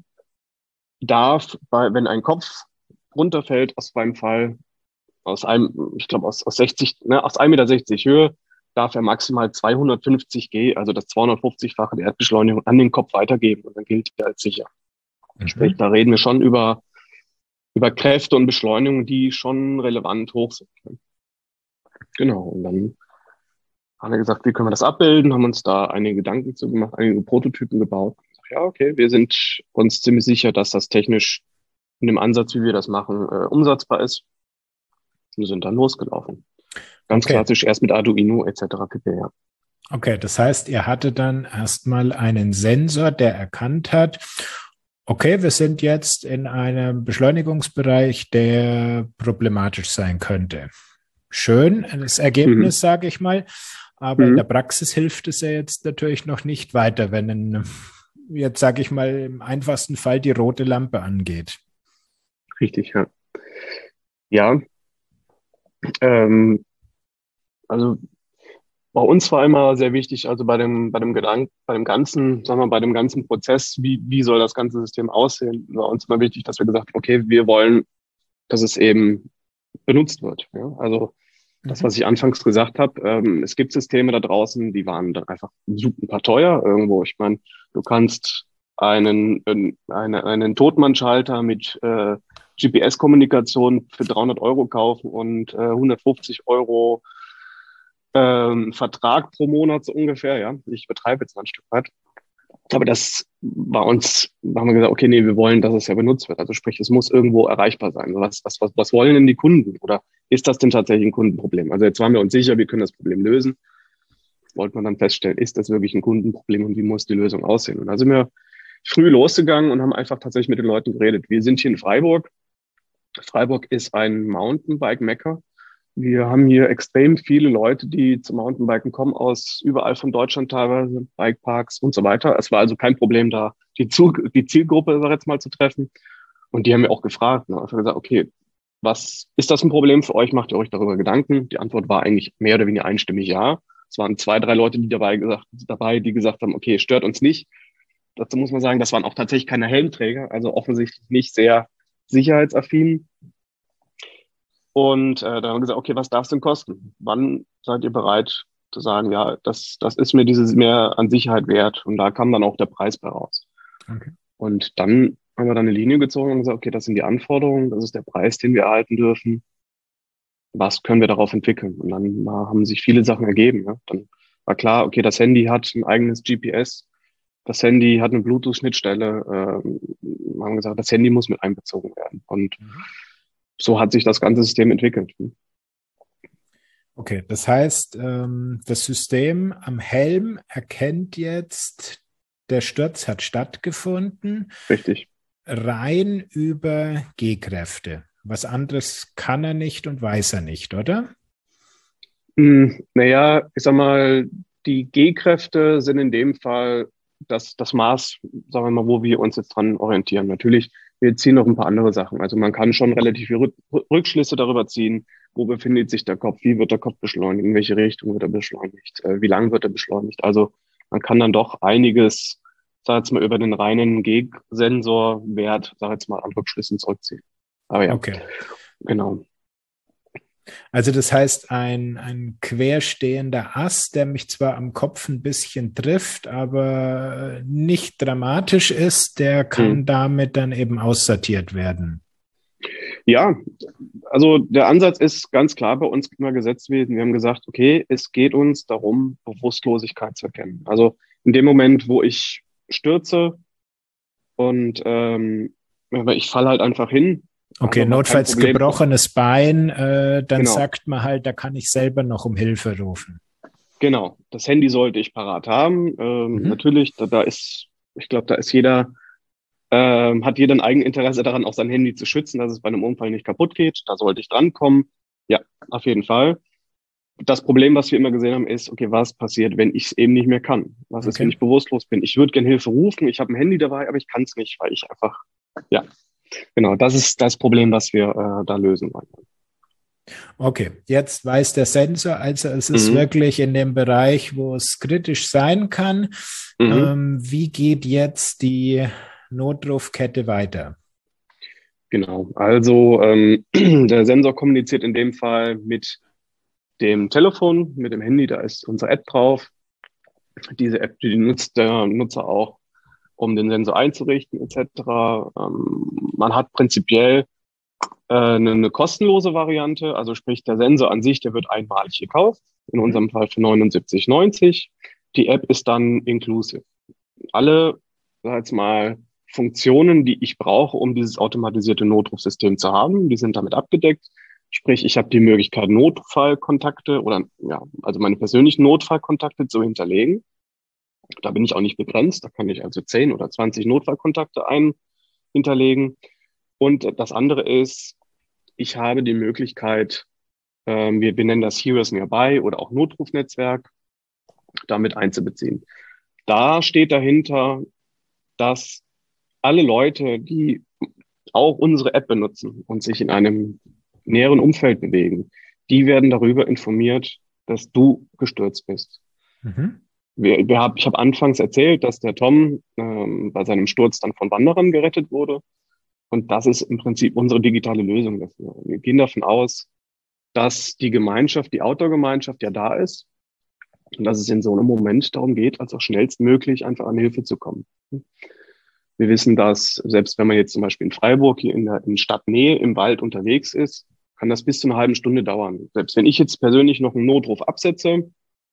darf, bei, wenn ein Kopf runterfällt, aus meinem Fall, aus einem, ich glaube aus, aus sechzig, ne, aus ein Meter sechzig Höhe, darf er maximal zweihundertfünfzig G, also das zweihundertfünfzig-fache der Erdbeschleunigung, an den Kopf weitergeben und dann gilt er als sicher. Mhm. Sprich, da reden wir schon über, über Kräfte und Beschleunigungen, die schon relevant hoch sind. Genau, und dann haben wir gesagt, wie können wir das abbilden, haben uns da einige Gedanken zu gemacht, einige Prototypen gebaut. Ja, okay, wir sind uns ziemlich sicher, dass das technisch in dem Ansatz, wie wir das machen, äh, umsetzbar ist. Wir sind dann losgelaufen. Ganz okay. Klassisch erst mit Arduino et cetera pp. Ja. Okay, das heißt, ihr hattet dann erstmal einen Sensor, der erkannt hat, okay, wir sind jetzt in einem Beschleunigungsbereich, der problematisch sein könnte. Schön, das Ergebnis, mhm. sage ich mal, aber mhm. in der Praxis hilft es ja jetzt natürlich noch nicht weiter, wenn ein, jetzt sage ich mal, im einfachsten Fall die rote Lampe angeht. Richtig, ja. Ja, ähm, also bei uns war immer sehr wichtig, also bei dem, bei dem Gedanken, bei dem ganzen, sagen wir, bei dem ganzen Prozess, wie, wie soll das ganze System aussehen, war uns immer wichtig, dass wir gesagt haben, okay, wir wollen, dass es eben benutzt wird. Ja? Also das, was ich anfangs gesagt habe, ähm, es gibt Systeme da draußen, die waren dann einfach super teuer irgendwo. Ich meine, du kannst einen, eine, einen Totmannschalter mit äh, G P S-Kommunikation für dreihundert Euro kaufen und äh, hundertfünfzig Euro ähm, Vertrag pro Monat so ungefähr. Ja, ich betreibe jetzt mal ein Stück weit. Aber das war uns, da haben wir gesagt, okay, nee, wir wollen, dass es ja benutzt wird. Also sprich, es muss irgendwo erreichbar sein. Was, was, was, was wollen denn die Kunden? Oder ist das denn tatsächlich ein Kundenproblem? Also jetzt waren wir uns sicher, wir können das Problem lösen. Wollte man dann feststellen, ist das wirklich ein Kundenproblem und wie muss die Lösung aussehen? Und da sind wir früh losgegangen und haben einfach tatsächlich mit den Leuten geredet. Wir sind hier in Freiburg. Freiburg ist ein Mountainbike-Mekka. Wir haben hier extrem viele Leute, die zum Mountainbiken kommen, aus überall von Deutschland teilweise, Bikeparks und so weiter. Es war also kein Problem, da die, Zug, die Zielgruppe, sag ich jetzt mal, zu treffen. Und die haben mir auch gefragt, ne, einfach gesagt, okay, was ist das ein Problem für euch? Macht ihr euch darüber Gedanken? Die Antwort war eigentlich mehr oder weniger einstimmig ja. Es waren zwei, drei Leute, die dabei gesagt, dabei, die gesagt haben, okay, stört uns nicht. Dazu muss man sagen, das waren auch tatsächlich keine Helmträger, also offensichtlich nicht sehr sicherheitsaffin. Und äh, da haben wir gesagt, okay, was darf es denn kosten? Wann seid ihr bereit zu sagen, ja, das, das ist mir dieses mehr an Sicherheit wert? Und da kam dann auch der Preis bei raus. Okay. Und dann haben wir dann eine Linie gezogen und gesagt, okay, das sind die Anforderungen, das ist der Preis, den wir erhalten dürfen. Was können wir darauf entwickeln? Und dann haben sich viele Sachen ergeben. Ja? Dann war klar, okay, das Handy hat ein eigenes G P S, das Handy hat eine Bluetooth-Schnittstelle. Ähm, wir haben gesagt, das Handy muss mit einbezogen werden. Und mhm. so hat sich das ganze System entwickelt. Okay, das heißt, das System am Helm erkennt jetzt, der Sturz hat stattgefunden. Richtig. Rein über G-Kräfte. Was anderes kann er nicht und weiß er nicht, oder? Hm, naja, ich sag mal, die G-Kräfte sind in dem Fall das, das Maß, sagen wir mal, wo wir uns jetzt dran orientieren. Natürlich, wir ziehen noch ein paar andere Sachen. Also man kann schon relativ viele Rückschlüsse darüber ziehen, wo befindet sich der Kopf, wie wird der Kopf beschleunigt, in welche Richtung wird er beschleunigt, wie lang wird er beschleunigt. Also man kann dann doch einiges, sag jetzt mal, über den reinen G-Sensorwert, sag jetzt mal, an Rückschlüssen zurückziehen. Aber ja, okay. Genau. Also das heißt, ein, ein querstehender Ast, der mich zwar am Kopf ein bisschen trifft, aber nicht dramatisch ist, der kann Mhm. damit dann eben aussortiert werden. Ja, also der Ansatz ist ganz klar bei uns immer gesetzt gewesen. Wir haben gesagt, okay, es geht uns darum, Bewusstlosigkeit zu erkennen. Also in dem Moment, wo ich stürze und ähm, ich falle halt einfach hin, habe Okay, aber kein notfalls Problem. gebrochenes Bein, äh, dann Genau, sagt man halt, da kann ich selber noch um Hilfe rufen. genau. Das Handy sollte ich parat haben. Ähm, Mhm. natürlich, da, da ist, ich glaube, da ist jeder, ähm, hat jeder ein Eigeninteresse daran, auch sein Handy zu schützen, dass es bei einem Unfall nicht kaputt geht. Da sollte ich drankommen. Ja, auf jeden Fall. Das Problem, was wir immer gesehen haben, ist, okay, was passiert, wenn ich es eben nicht mehr kann? Was ist, wenn Okay. ich bewusstlos bin? Ich würde gerne Hilfe rufen, ich habe ein Handy dabei, aber ich kann es nicht, weil ich einfach, ja, genau, das ist das Problem, was wir äh, da lösen wollen. Okay, jetzt weiß der Sensor, also es ist Mhm. wirklich in dem Bereich, wo es kritisch sein kann. Mhm. Ähm, wie geht jetzt die Notrufkette weiter? Genau, also ähm, der Sensor kommuniziert in dem Fall mit dem Telefon, mit dem Handy, da ist unsere App drauf. Diese App, die nutzt der Nutzer auch, um den Sensor einzurichten et cetera. Ähm, man hat prinzipiell äh, eine, eine kostenlose Variante, also sprich der Sensor an sich, der wird einmalig gekauft, in Mhm. unserem Fall für neunundsiebzig neunzig. Die App ist dann inclusive. Alle, sag jetzt mal, Funktionen, die ich brauche, um dieses automatisierte Notrufsystem zu haben, die sind damit abgedeckt. Sprich, ich habe die Möglichkeit, Notfallkontakte oder ja, also meine persönlichen Notfallkontakte zu hinterlegen. Da bin ich auch nicht begrenzt. Da kann ich also zehn oder zwanzig Notfallkontakte ein hinterlegen. Und das andere ist, ich habe die Möglichkeit, ähm, wir benennen das Heroes Nearby oder auch Notrufnetzwerk, damit einzubeziehen. Da steht dahinter, dass alle Leute, die auch unsere App benutzen und sich in einem näheren Umfeld bewegen, die werden darüber informiert, dass du gestürzt bist. Mhm. Wir, wir hab, ich habe anfangs erzählt, dass der Tom ähm, bei seinem Sturz dann von Wanderern gerettet wurde. Und das ist im Prinzip unsere digitale Lösung dafür. Wir gehen davon aus, dass die Gemeinschaft, die Outdoor-Gemeinschaft ja da ist und dass es in so einem Moment darum geht, als auch schnellstmöglich einfach an Hilfe zu kommen. Wir wissen, dass selbst wenn man jetzt zum Beispiel in Freiburg hier in der in Stadtnähe im Wald unterwegs ist, kann das bis zu einer halben Stunde dauern. Selbst wenn ich jetzt persönlich noch einen Notruf absetze,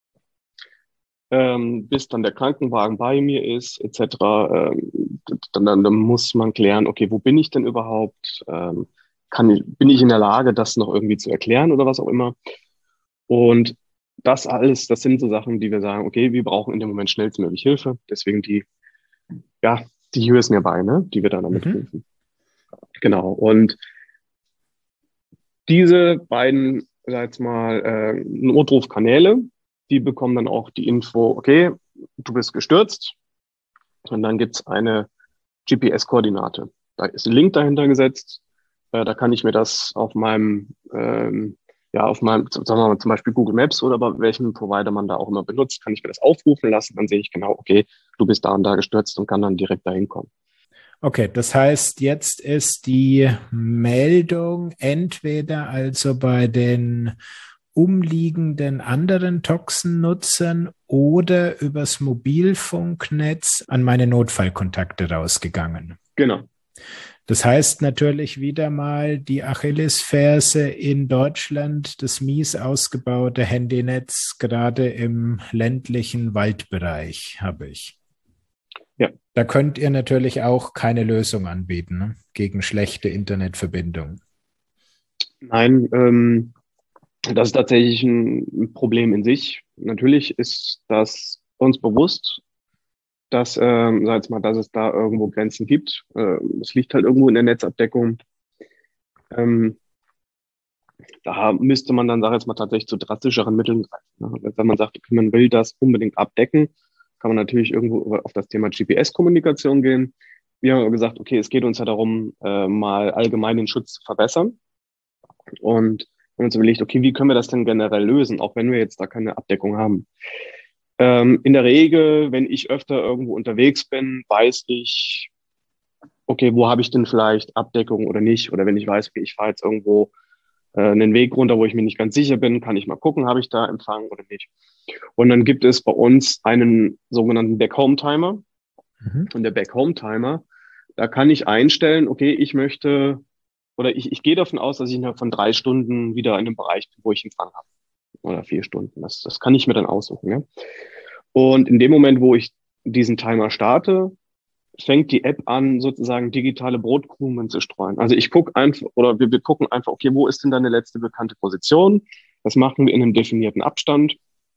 ähm, bis dann der Krankenwagen bei mir ist, et cetera, ähm, dann, dann, dann muss man klären, okay, wo bin ich denn überhaupt? Ähm, kann ich, bin ich in der Lage, das noch irgendwie zu erklären oder was auch immer? Und das alles, das sind so Sachen, die wir sagen, okay, wir brauchen in dem Moment schnellstmöglich Hilfe. Deswegen die, ja, die Heroes Nearby, ne, die wir dann damit Mhm. rufen. Genau. Und diese beiden, sag jetzt mal, äh, Notrufkanäle, die bekommen dann auch die Info, okay, du bist gestürzt. Und dann gibt's eine G P S-Koordinate. Da ist ein Link dahinter gesetzt. Äh, da kann ich mir das auf meinem, ähm, ja, auf meinem, sagen wir mal zum Beispiel Google Maps oder bei welchem Provider man da auch immer benutzt, kann ich mir das aufrufen lassen. Dann sehe ich genau, okay, du bist da und da gestürzt und kann dann direkt dahin kommen. Okay, das heißt, jetzt ist die Meldung entweder also bei den umliegenden anderen Toxen-Nutzern oder übers Mobilfunknetz an meine Notfallkontakte rausgegangen. Genau. Das heißt natürlich wieder mal die Achillesferse in Deutschland, das mies ausgebaute Handynetz, gerade im ländlichen Waldbereich habe ich. Ja. Da könnt ihr natürlich auch keine Lösung anbieten, ne, gegen schlechte Internetverbindung. Nein, ähm, das ist tatsächlich ein Problem in sich. Natürlich ist das uns bewusst, dass, ähm, sag jetzt mal, dass es da irgendwo Grenzen gibt. Äh, es liegt halt irgendwo in der Netzabdeckung. Ähm, da müsste man dann, sag jetzt mal, tatsächlich zu drastischeren Mitteln greifen. Ne? Wenn man sagt, okay, man will das unbedingt abdecken, kann man natürlich irgendwo auf das Thema G P S-Kommunikation gehen. Wir haben gesagt, okay, es geht uns ja darum, äh, mal allgemein den Schutz zu verbessern. Und wir haben uns überlegt, okay, wie können wir das denn generell lösen, auch wenn wir jetzt da keine Abdeckung haben. Ähm, in der Regel, wenn ich öfter irgendwo unterwegs bin, weiß ich, okay, wo habe ich denn vielleicht Abdeckung oder nicht? Oder wenn ich weiß, okay, ich fahre jetzt irgendwo äh, einen Weg runter, wo ich mir nicht ganz sicher bin, kann ich mal gucken, habe ich da Empfang oder nicht. Und dann gibt es bei uns einen sogenannten Back-Home-Timer. Mhm. Und der Back-Home-Timer, da kann ich einstellen, okay, ich möchte, oder ich, ich gehe davon aus, dass ich innerhalb von drei Stunden wieder in einem Bereich bin, wo ich Empfang habe. Oder vier Stunden. Das, das kann ich mir dann aussuchen. Ja? Und in dem Moment, wo ich diesen Timer starte, fängt die App an, sozusagen digitale Brotkrumen zu streuen. Also ich gucke einfach, oder wir, wir gucken einfach, okay, wo ist denn deine letzte bekannte Position? Das machen wir in einem definierten Abstand.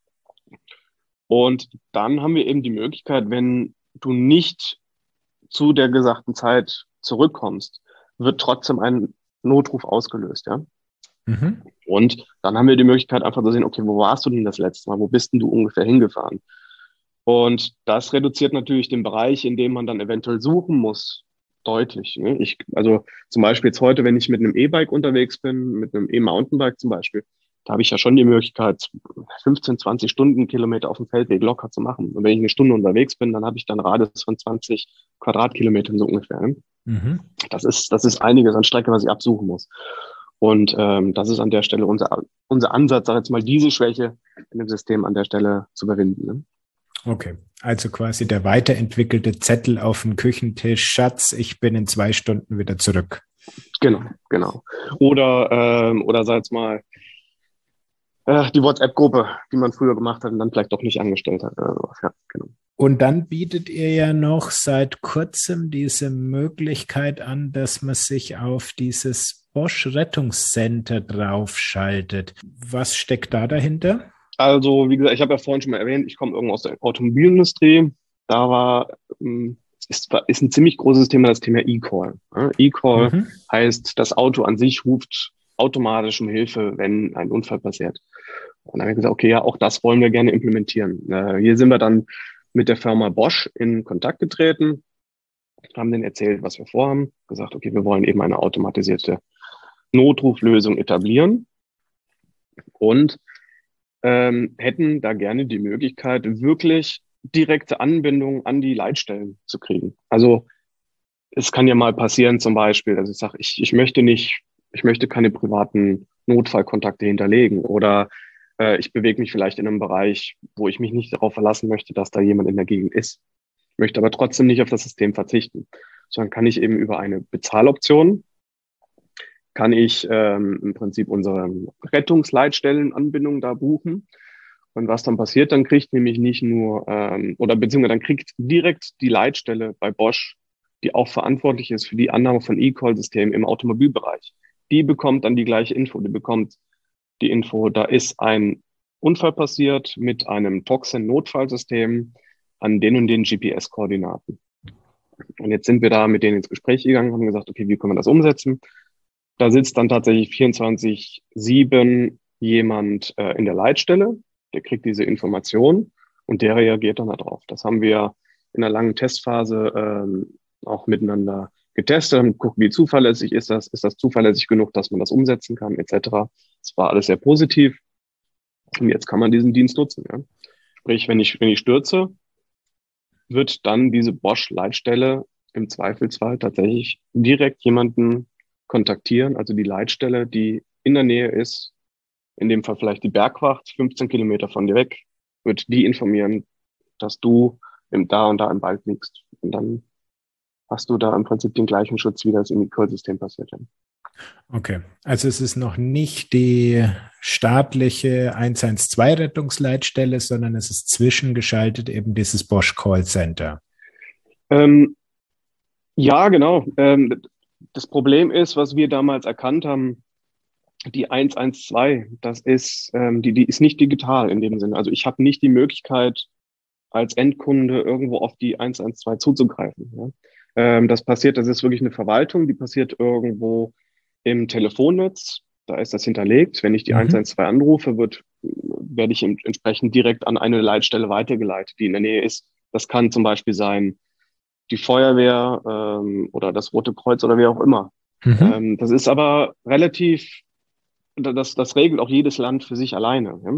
Und dann haben wir eben die Möglichkeit, wenn du nicht zu der gesagten Zeit zurückkommst, wird trotzdem ein Notruf ausgelöst, ja. Mhm. Und dann haben wir die Möglichkeit, einfach zu sehen, okay, wo warst du denn das letzte Mal? Wo bist denn du ungefähr hingefahren? Und das reduziert natürlich den Bereich, in dem man dann eventuell suchen muss, deutlich. Ne? Ich, also zum Beispiel jetzt heute, wenn ich mit einem E-Bike unterwegs bin, mit einem E-Mountainbike zum Beispiel, da habe ich ja schon die Möglichkeit, fünfzehn, zwanzig Stundenkilometer auf dem Feldweg locker zu machen. Und wenn ich eine Stunde unterwegs bin, dann habe ich dann einen Radius von zwanzig Quadratkilometern so ungefähr. Ne? Mhm. Das ist, das ist einiges an Strecke, was ich absuchen muss. Und ähm, das ist an der Stelle unser, unser Ansatz, sag jetzt mal, diese Schwäche in dem System an der Stelle zu überwinden. Ne? Okay, also quasi der weiterentwickelte Zettel auf dem Küchentisch, Schatz, ich bin in zwei Stunden wieder zurück. Genau, genau. Oder, ähm, oder sag jetzt mal, äh, die WhatsApp-Gruppe, die man früher gemacht hat und dann vielleicht doch nicht angestellt hat. Oder sowas. Ja, genau. Und dann bietet ihr ja noch seit kurzem diese Möglichkeit an, dass man sich auf dieses Bosch Rettungscenter draufschaltet. Was steckt da dahinter? Also, wie gesagt, ich habe ja vorhin schon mal erwähnt, ich komme irgendwo aus der Automobilindustrie. Da war, ähm, ist, ist ein ziemlich großes Thema, das Thema E-Call. Ja, E-Call mhm. heißt, das Auto an sich ruft automatisch um Hilfe, wenn ein Unfall passiert. Und dann haben wir gesagt, okay, ja, auch das wollen wir gerne implementieren. Äh, hier sind wir dann mit der Firma Bosch in Kontakt getreten, haben denen erzählt, was wir vorhaben, gesagt, okay, wir wollen eben eine automatisierte Notruflösung etablieren und ähm, hätten da gerne die Möglichkeit, wirklich direkte Anbindung an die Leitstellen zu kriegen. Also es kann ja mal passieren zum Beispiel, dass ich sage, ich, ich möchte nicht, ich möchte keine privaten Notfallkontakte hinterlegen oder äh, ich bewege mich vielleicht in einem Bereich, wo ich mich nicht darauf verlassen möchte, dass da jemand in der Gegend ist. Ich möchte aber trotzdem nicht auf das System verzichten, sondern kann ich eben über eine Bezahloption kann ich ähm, im Prinzip unsere Rettungsleitstellenanbindung da buchen. Und was dann passiert, dann kriegt nämlich nicht nur, ähm, oder beziehungsweise dann kriegt direkt die Leitstelle bei Bosch, die auch verantwortlich ist für die Annahme von E-Call-Systemen im Automobilbereich, die bekommt dann die gleiche Info. Die bekommt die Info, da ist ein Unfall passiert mit einem Toxin-Notfallsystem an den und den G P S-Koordinaten. Und jetzt sind wir da mit denen ins Gespräch gegangen, haben gesagt, okay, wie können wir das umsetzen? Da sitzt dann tatsächlich vierundzwanzig sieben jemand äh, in der Leitstelle, der kriegt diese Information und der reagiert dann darauf. Das haben wir in einer langen Testphase ähm, auch miteinander getestet, haben geguckt, wie zuverlässig ist das, ist das zuverlässig genug, dass man das umsetzen kann, et cetera. Es war alles sehr positiv und jetzt kann man diesen Dienst nutzen. Ja. Sprich, wenn ich, wenn ich stürze, wird dann diese Bosch-Leitstelle im Zweifelsfall tatsächlich direkt jemanden kontaktieren, also die Leitstelle, die in der Nähe ist, in dem Fall vielleicht die Bergwacht, fünfzehn Kilometer von dir weg, wird die informieren, dass du im, da und da im Wald liegst. Und dann hast du da im Prinzip den gleichen Schutz, wie das im E-Call-System passiert. Okay, also es ist noch nicht die staatliche eins eins zwei Rettungsleitstelle, sondern es ist zwischengeschaltet eben dieses Bosch Callcenter. Ähm, ja, genau. Ähm, Das Problem ist, was wir damals erkannt haben, die eins eins zwei, das ist, ähm, die, die ist nicht digital in dem Sinne. Also ich habe nicht die Möglichkeit, als Endkunde irgendwo auf die eins eins zwei zuzugreifen. Ja? Ähm, das passiert, das ist wirklich eine Verwaltung, die passiert irgendwo im Telefonnetz. Da ist das hinterlegt. Wenn ich die mhm. eins eins zwei anrufe, wird, werde ich entsprechend direkt an eine Leitstelle weitergeleitet, die in der Nähe ist. Das kann zum Beispiel sein, die Feuerwehr ähm, oder das Rote Kreuz oder wer auch immer. Mhm. Ähm, das ist aber relativ, das, das regelt auch jedes Land für sich alleine. Ja?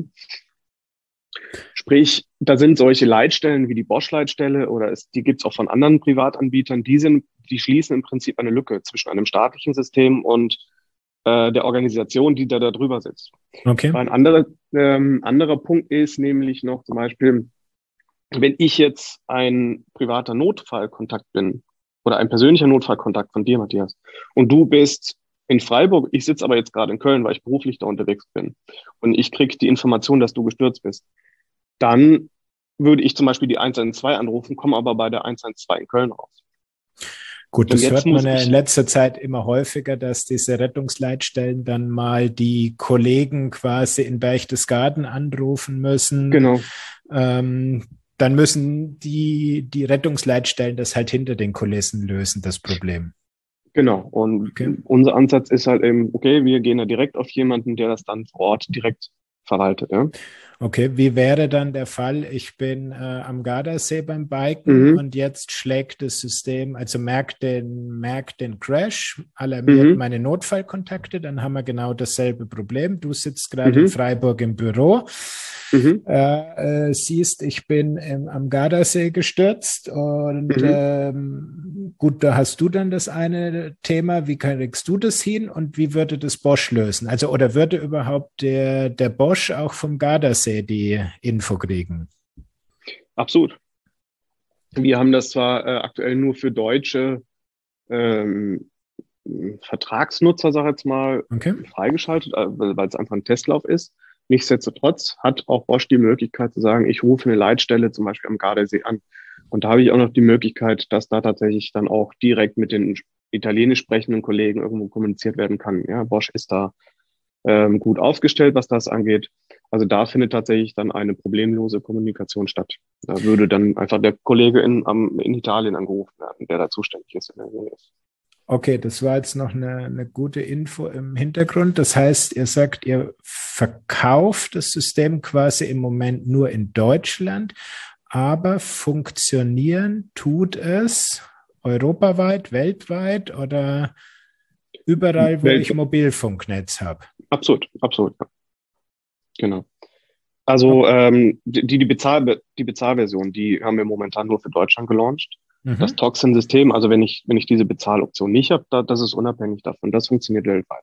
Sprich, da sind solche Leitstellen wie die Bosch-Leitstelle oder es, die gibt's auch von anderen Privatanbietern, die sind, die schließen im Prinzip eine Lücke zwischen einem staatlichen System und äh, der Organisation, die da, da drüber sitzt. Okay. Ein anderer, ähm, anderer Punkt ist nämlich noch zum Beispiel, wenn ich jetzt ein privater Notfallkontakt bin oder ein persönlicher Notfallkontakt von dir, Matthias, und du bist in Freiburg, ich sitze aber jetzt gerade in Köln, weil ich beruflich da unterwegs bin und ich kriege die Information, dass du gestürzt bist, dann würde ich zum Beispiel die eins eins zwei anrufen, komme aber bei der eins eins zwei in Köln raus. Gut, Und das jetzt hört muss man ja ich- in letzter Zeit immer häufiger, dass diese Rettungsleitstellen dann mal die Kollegen quasi in Berchtesgaden anrufen müssen. Genau. Ähm, dann müssen die, die Rettungsleitstellen das halt hinter den Kulissen lösen, das Problem. Genau. Und Okay. unser Ansatz ist halt eben, okay, wir gehen da direkt auf jemanden, der das dann vor Ort direkt verwaltet. Ja? Okay, wie wäre dann der Fall? Ich bin äh, am Gardasee beim Biken Mhm. und jetzt schlägt das System, also merkt den, merkt den Crash, alarmiert Mhm. meine Notfallkontakte, dann haben wir genau dasselbe Problem. Du sitzt gerade in Mhm. Freiburg im Büro, Mhm. äh, äh, siehst, ich bin im, am Gardasee gestürzt und Mhm. ähm, gut, da hast du dann das eine Thema, wie kriegst du das hin und wie würde das Bosch lösen? Also oder würde überhaupt der, der Bosch auch vom Gardasee die Info kriegen? Absolut. Wir haben das zwar äh, aktuell nur für deutsche ähm, Vertragsnutzer, sag ich jetzt mal, Okay. freigeschaltet, äh, weil es einfach ein Testlauf ist. Nichtsdestotrotz hat auch Bosch die Möglichkeit zu sagen, ich rufe eine Leitstelle zum Beispiel am Gardasee an. Und da habe ich auch noch die Möglichkeit, dass da tatsächlich dann auch direkt mit den italienisch sprechenden Kollegen irgendwo kommuniziert werden kann. Ja, Bosch ist da ähm, gut aufgestellt, was das angeht. Also da findet tatsächlich dann eine problemlose Kommunikation statt. Da würde dann einfach der Kollege in, am, in Italien angerufen werden, der da zuständig ist. In der Nähe ist. Okay, das war jetzt noch eine, eine gute Info im Hintergrund. Das heißt, ihr sagt, ihr verkauft das System quasi im Moment nur in Deutschland, aber funktionieren tut es europaweit, weltweit oder überall, wo Welt- ich Mobilfunknetz habe? Absolut, absolut. Ja. Genau. Also ähm, die, die, Bezahl, die Bezahlversion, die haben wir momentan nur für Deutschland gelauncht. Mhm. Das Toxin-System, also wenn ich, wenn ich diese Bezahloption nicht habe, da, das ist unabhängig davon. Das funktioniert weltweit.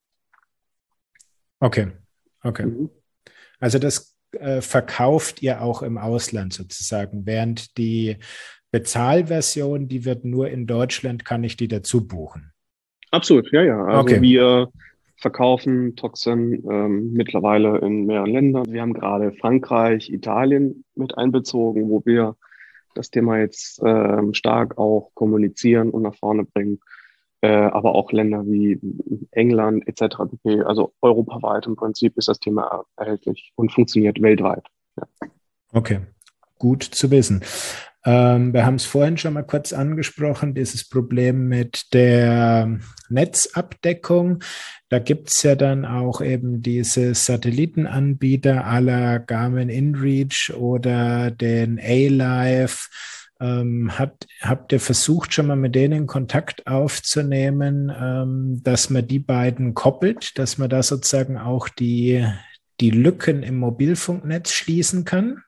Okay, okay. Mhm. Also das äh, verkauft ihr auch im Ausland sozusagen, während die Bezahlversion, die wird nur in Deutschland, kann ich die dazu buchen. Absolut, ja, ja. Also Okay. wir verkaufen Toxin ähm, mittlerweile in mehreren Ländern. Wir haben gerade Frankreich, Italien mit einbezogen, wo wir das Thema jetzt ähm, stark auch kommunizieren und nach vorne bringen. Äh, aber auch Länder wie England et cetera pp. Also europaweit im Prinzip ist das Thema erhältlich und funktioniert weltweit. Ja. Okay, gut zu wissen. Ähm, wir haben es vorhin schon mal kurz angesprochen, dieses Problem mit der Netzabdeckung. Da gibt es ja dann auch eben diese Satellitenanbieter à la Garmin InReach oder den A-Live. Ähm, hat, habt ihr versucht, schon mal mit denen Kontakt aufzunehmen, ähm, dass man die beiden koppelt, dass man da sozusagen auch die, die Lücken im Mobilfunknetz schließen kann?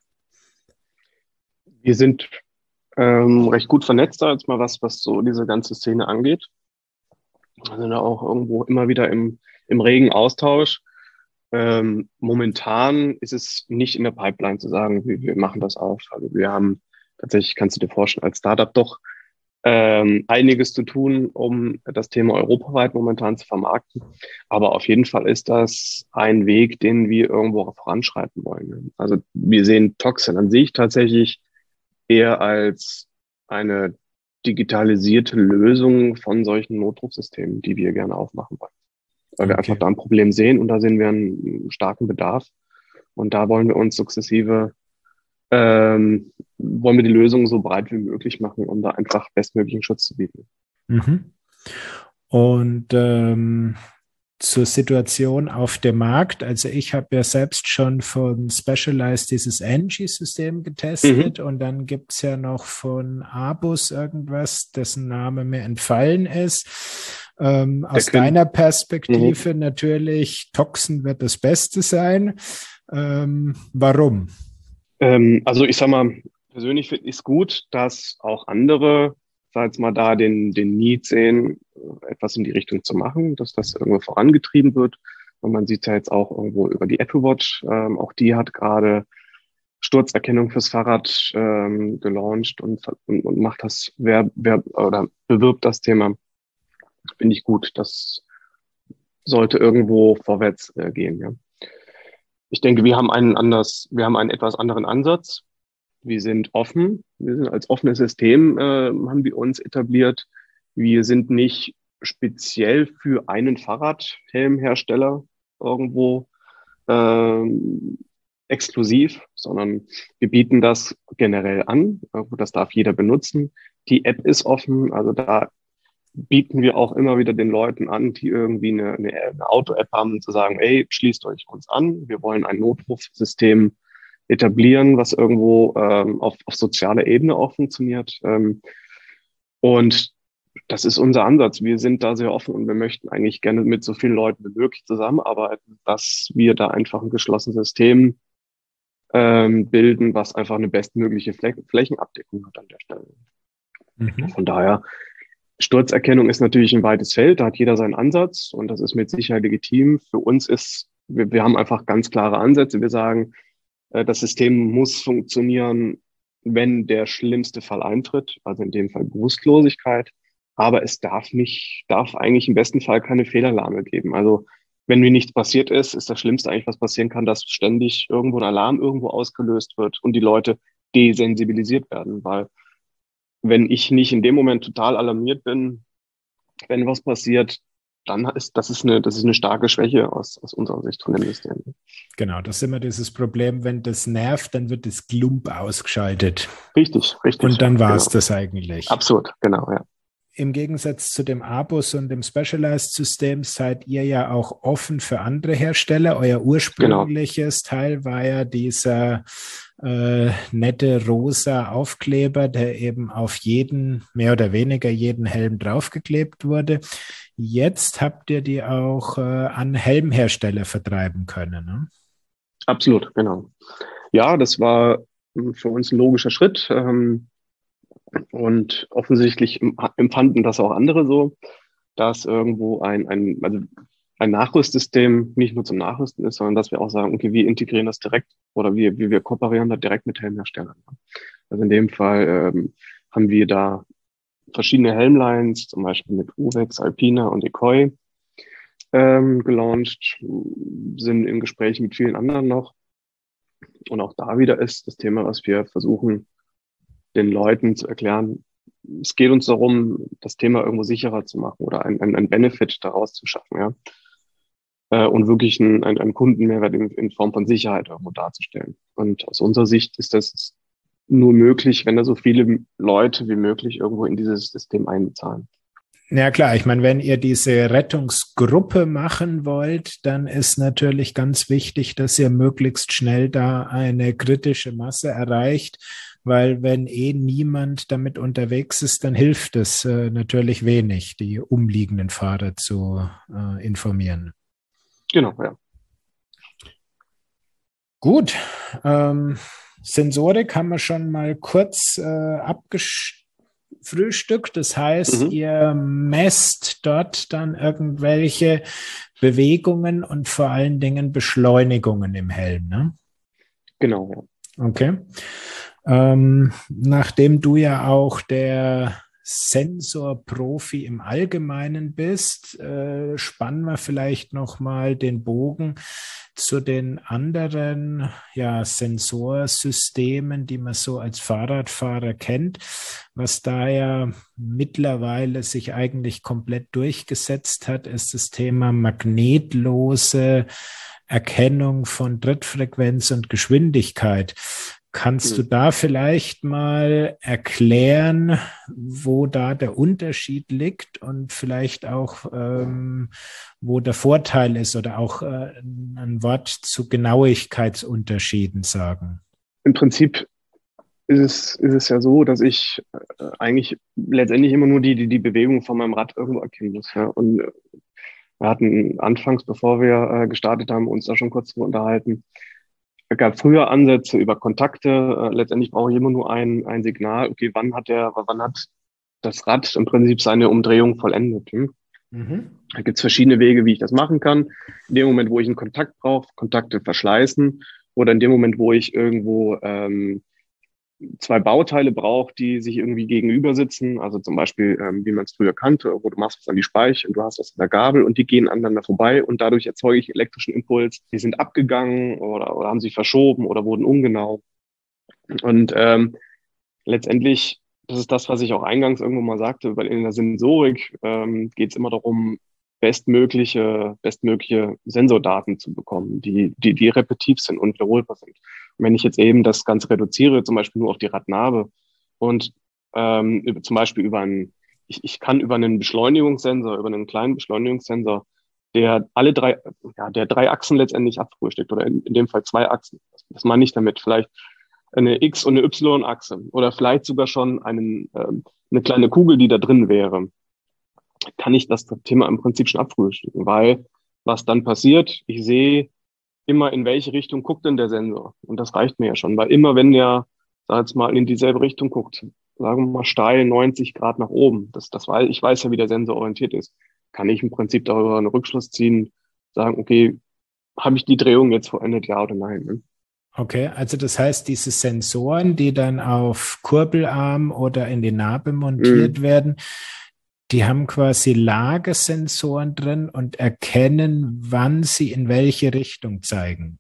Wir sind ähm, recht gut vernetzt, da jetzt mal was, was so diese ganze Szene angeht. Wir sind da auch irgendwo immer wieder im, im regen Austausch. Ähm, momentan ist es nicht in der Pipeline zu sagen, wir, wir machen das auf. Also wir haben tatsächlich, kannst du dir vorstellen, als Startup doch ähm, einiges zu tun, um das Thema europaweit momentan zu vermarkten. Aber auf jeden Fall ist das ein Weg, den wir irgendwo voranschreiten wollen. Also wir sehen Toxin an sich tatsächlich eher als eine digitalisierte Lösung von solchen Notrufsystemen, die wir gerne aufmachen wollen. Weil wir Okay. einfach da ein Problem sehen und da sehen wir einen starken Bedarf. Und da wollen wir uns sukzessive, ähm, wollen wir die Lösung so breit wie möglich machen, um da einfach bestmöglichen Schutz zu bieten. Mhm. Und ähm, zur Situation auf dem Markt. Also ich habe ja selbst schon von Specialized dieses Angie-System getestet Mhm. und dann gibt es ja noch von Abus irgendwas, dessen Name mir entfallen ist. Ähm, aus Quinn. deiner Perspektive natürlich, Toxin wird das Beste sein. Ähm, warum? Ähm, also ich sag mal, persönlich finde ich es gut, dass auch andere, sag jetzt mal, da den, den Need sehen, etwas in die Richtung zu machen, dass das irgendwo vorangetrieben wird. Und man sieht ja jetzt auch irgendwo über die Apple Watch, ähm, auch die hat gerade Sturzerkennung fürs Fahrrad ähm, gelauncht und, und, und macht das, wer, wer oder bewirbt das Thema. Finde ich gut. Das sollte irgendwo vorwärts äh, gehen. Ja. Ich denke, wir haben einen anders, wir haben einen etwas anderen Ansatz. Wir sind offen. Wir sind als offenes System, äh, haben wir uns etabliert. Wir sind nicht speziell für einen Fahrradhelmhersteller irgendwo ähm, exklusiv, sondern wir bieten das generell an. Das darf jeder benutzen. Die App ist offen, also da bieten wir auch immer wieder den Leuten an, die irgendwie eine, eine, eine Auto-App haben, zu sagen, ey, schließt euch uns an. Wir wollen ein Notrufsystem etablieren, was irgendwo ähm, auf, auf sozialer Ebene auch funktioniert. Ähm, und das ist unser Ansatz. Wir sind da sehr offen und wir möchten eigentlich gerne mit so vielen Leuten wie möglich zusammenarbeiten, dass wir da einfach ein geschlossenes System ähm, bilden, was einfach eine bestmögliche Fläch- Flächenabdeckung hat an der Stelle. Mhm. Von daher, Sturzerkennung ist natürlich ein weites Feld, da hat jeder seinen Ansatz und das ist mit Sicherheit legitim. Für uns ist, wir, wir haben einfach ganz klare Ansätze. Wir sagen, äh, das System muss funktionieren, wenn der schlimmste Fall eintritt, also in dem Fall Bewusstlosigkeit. Aber es darf nicht, darf eigentlich im besten Fall keine Fehlalarme geben. Also wenn mir nichts passiert ist, ist das Schlimmste eigentlich, was passieren kann, dass ständig irgendwo ein Alarm irgendwo ausgelöst wird und die Leute desensibilisiert werden. Weil wenn ich nicht in dem Moment total alarmiert bin, wenn was passiert, dann ist das ist eine, das ist eine starke Schwäche aus, aus unserer Sicht von dem System. Genau, das ist immer dieses Problem, wenn das nervt, dann wird das Glump ausgeschaltet. Richtig, richtig. Und dann ja, war es genau. das eigentlich. Absolut, genau, ja. Im Gegensatz zu dem Abus und dem Specialized-System seid ihr ja auch offen für andere Hersteller. Euer ursprüngliches genau. Teil war ja dieser äh, nette rosa Aufkleber, der eben auf jeden, mehr oder weniger jeden Helm draufgeklebt wurde. Jetzt habt ihr die auch äh, an Helmhersteller vertreiben können, ne? Absolut, genau. Ja, das war für uns ein logischer Schritt. Ähm, Und offensichtlich empfanden das auch andere so, dass irgendwo ein, ein, also ein Nachrüstsystem nicht nur zum Nachrüsten ist, sondern dass wir auch sagen, okay, wir integrieren das direkt oder wir, wir, wir kooperieren da direkt mit Helmherstellern. Also in dem Fall ähm, haben wir da verschiedene Helmlines, zum Beispiel mit Uvex, Alpina und Ekoi ähm, gelauncht, sind in Gesprächen mit vielen anderen noch. Und auch da wieder ist das Thema, was wir versuchen, den Leuten zu erklären, es geht uns darum, das Thema irgendwo sicherer zu machen oder ein, ein, ein Benefit daraus zu schaffen, ja. Äh, und wirklich einen, einen Kundenmehrwert in, in Form von Sicherheit irgendwo darzustellen. Und aus unserer Sicht ist das nur möglich, wenn da so viele Leute wie möglich irgendwo in dieses System einbezahlen. Ja klar, ich meine, wenn ihr diese Rettungsgruppe machen wollt, dann ist natürlich ganz wichtig, dass ihr möglichst schnell da eine kritische Masse erreicht, weil wenn eh niemand damit unterwegs ist, dann hilft es äh, natürlich wenig, die umliegenden Fahrer zu äh, informieren. Genau, ja. Gut, ähm, Sensorik haben wir schon mal kurz äh, abgefrühstückt. Das heißt, mhm. ihr messt dort dann irgendwelche Bewegungen und vor allen Dingen Beschleunigungen im Helm, ne? Genau, ja. Okay. Ähm, nachdem du ja auch der Sensorprofi im Allgemeinen bist, äh, spannen wir vielleicht nochmal den Bogen zu den anderen ja, Sensorsystemen, die man so als Fahrradfahrer kennt, was da ja mittlerweile sich eigentlich komplett durchgesetzt hat, ist das Thema magnetlose Erkennung von Trittfrequenz und Geschwindigkeit. Kannst du da vielleicht mal erklären, wo da der Unterschied liegt und vielleicht auch, ähm, wo der Vorteil ist oder auch äh, ein Wort zu Genauigkeitsunterschieden sagen? Im Prinzip ist es, ist es ja so, dass ich äh, eigentlich letztendlich immer nur die, die, die Bewegung von meinem Rad irgendwo erkennen muss. Ja? Und wir hatten anfangs, bevor wir äh, gestartet haben, uns da schon kurz drüber unterhalten. Es gab früher Ansätze über Kontakte. Äh, letztendlich brauche ich immer nur ein, ein Signal. Okay, wann hat der, wann hat das Rad im Prinzip seine Umdrehung vollendet. Hm? Mhm. Da gibt es verschiedene Wege, wie ich das machen kann. In dem Moment, wo ich einen Kontakt brauche, Kontakte verschleißen, oder in dem Moment, wo ich irgendwo ähm, zwei Bauteile brauche, die sich irgendwie gegenüber sitzen, also zum Beispiel, ähm, wie man es früher kannte, wo du machst was an die Speiche und du hast was an der Gabel und die gehen aneinander vorbei und dadurch erzeuge ich elektrischen Impuls. Die sind abgegangen oder, oder haben sich verschoben oder wurden ungenau. Und ähm, letztendlich, das ist das, was ich auch eingangs irgendwo mal sagte, weil in der Sensorik ähm, geht es immer darum, bestmögliche, bestmögliche Sensordaten zu bekommen, die, die, die repetitiv sind und wiederholbar sind. Und wenn ich jetzt eben das Ganze reduziere, zum Beispiel nur auf die Radnabe und ähm, über, zum Beispiel über einen, ich, ich kann über einen Beschleunigungssensor, über einen kleinen Beschleunigungssensor, der alle drei, ja, der drei Achsen letztendlich abfrühstückt oder in, in dem Fall zwei Achsen. Das, das meine ich damit. Vielleicht eine X- und eine Y-Achse oder vielleicht sogar schon einen, äh, eine kleine Kugel, die da drin wäre, kann ich das Thema im Prinzip schon abfrühstücken, weil was dann passiert, ich sehe immer, in welche Richtung guckt denn der Sensor. Und das reicht mir ja schon, weil immer, wenn der, sag jetzt mal, in dieselbe Richtung guckt, sagen wir mal steil neunzig Grad nach oben, das, das weiß, ich weiß ja, wie der Sensor orientiert ist, kann ich im Prinzip darüber einen Rückschluss ziehen, sagen, okay, habe ich die Drehung jetzt vollendet, ja oder nein? Ne? Okay, also das heißt, diese Sensoren, die dann auf Kurbelarm oder in die Narbe montiert Mhm. werden, die haben quasi Lagesensoren drin und erkennen, wann sie in welche Richtung zeigen.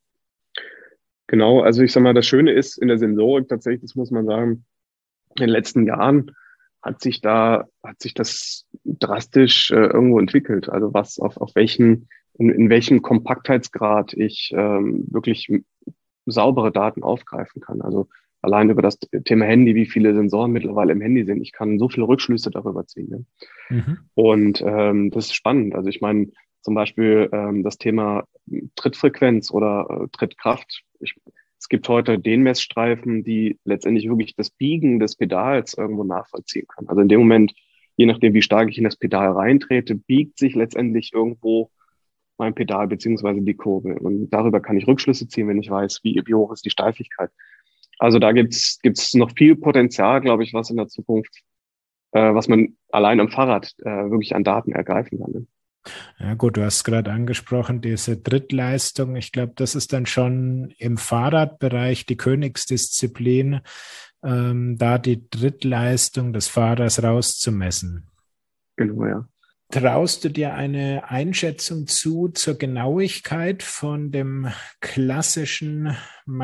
Genau, also ich sag mal, das Schöne ist in der Sensorik tatsächlich, das muss man sagen, in den letzten Jahren hat sich da, hat sich das drastisch äh, irgendwo entwickelt. Also was auf, auf welchen, in, in welchem Kompaktheitsgrad ich ähm, wirklich saubere Daten aufgreifen kann. Also allein über das Thema Handy, wie viele Sensoren mittlerweile im Handy sind. Ich kann so viele Rückschlüsse darüber ziehen. Ne? Mhm. Und ähm, das ist spannend. Also ich meine, zum Beispiel ähm, das Thema Trittfrequenz oder äh, Trittkraft. Ich, es gibt heute den Messstreifen, die letztendlich wirklich das Biegen des Pedals irgendwo nachvollziehen können. Also in dem Moment, je nachdem, wie stark ich in das Pedal reintrete, biegt sich letztendlich irgendwo mein Pedal beziehungsweise die Kurbel. Und darüber kann ich Rückschlüsse ziehen, wenn ich weiß, wie, wie hoch ist die Steifigkeit. Also da gibt's gibt's noch viel Potenzial, glaube ich, was in der Zukunft, äh, was man allein am Fahrrad äh, wirklich an Daten ergreifen kann. Ne? Ja gut, du hast gerade angesprochen, diese Drittleistung. Ich glaube, das ist dann schon im Fahrradbereich die Königsdisziplin, ähm, da die Drittleistung des Fahrers rauszumessen. Genau, ja. Traust du dir eine Einschätzung zu zur Genauigkeit von dem klassischen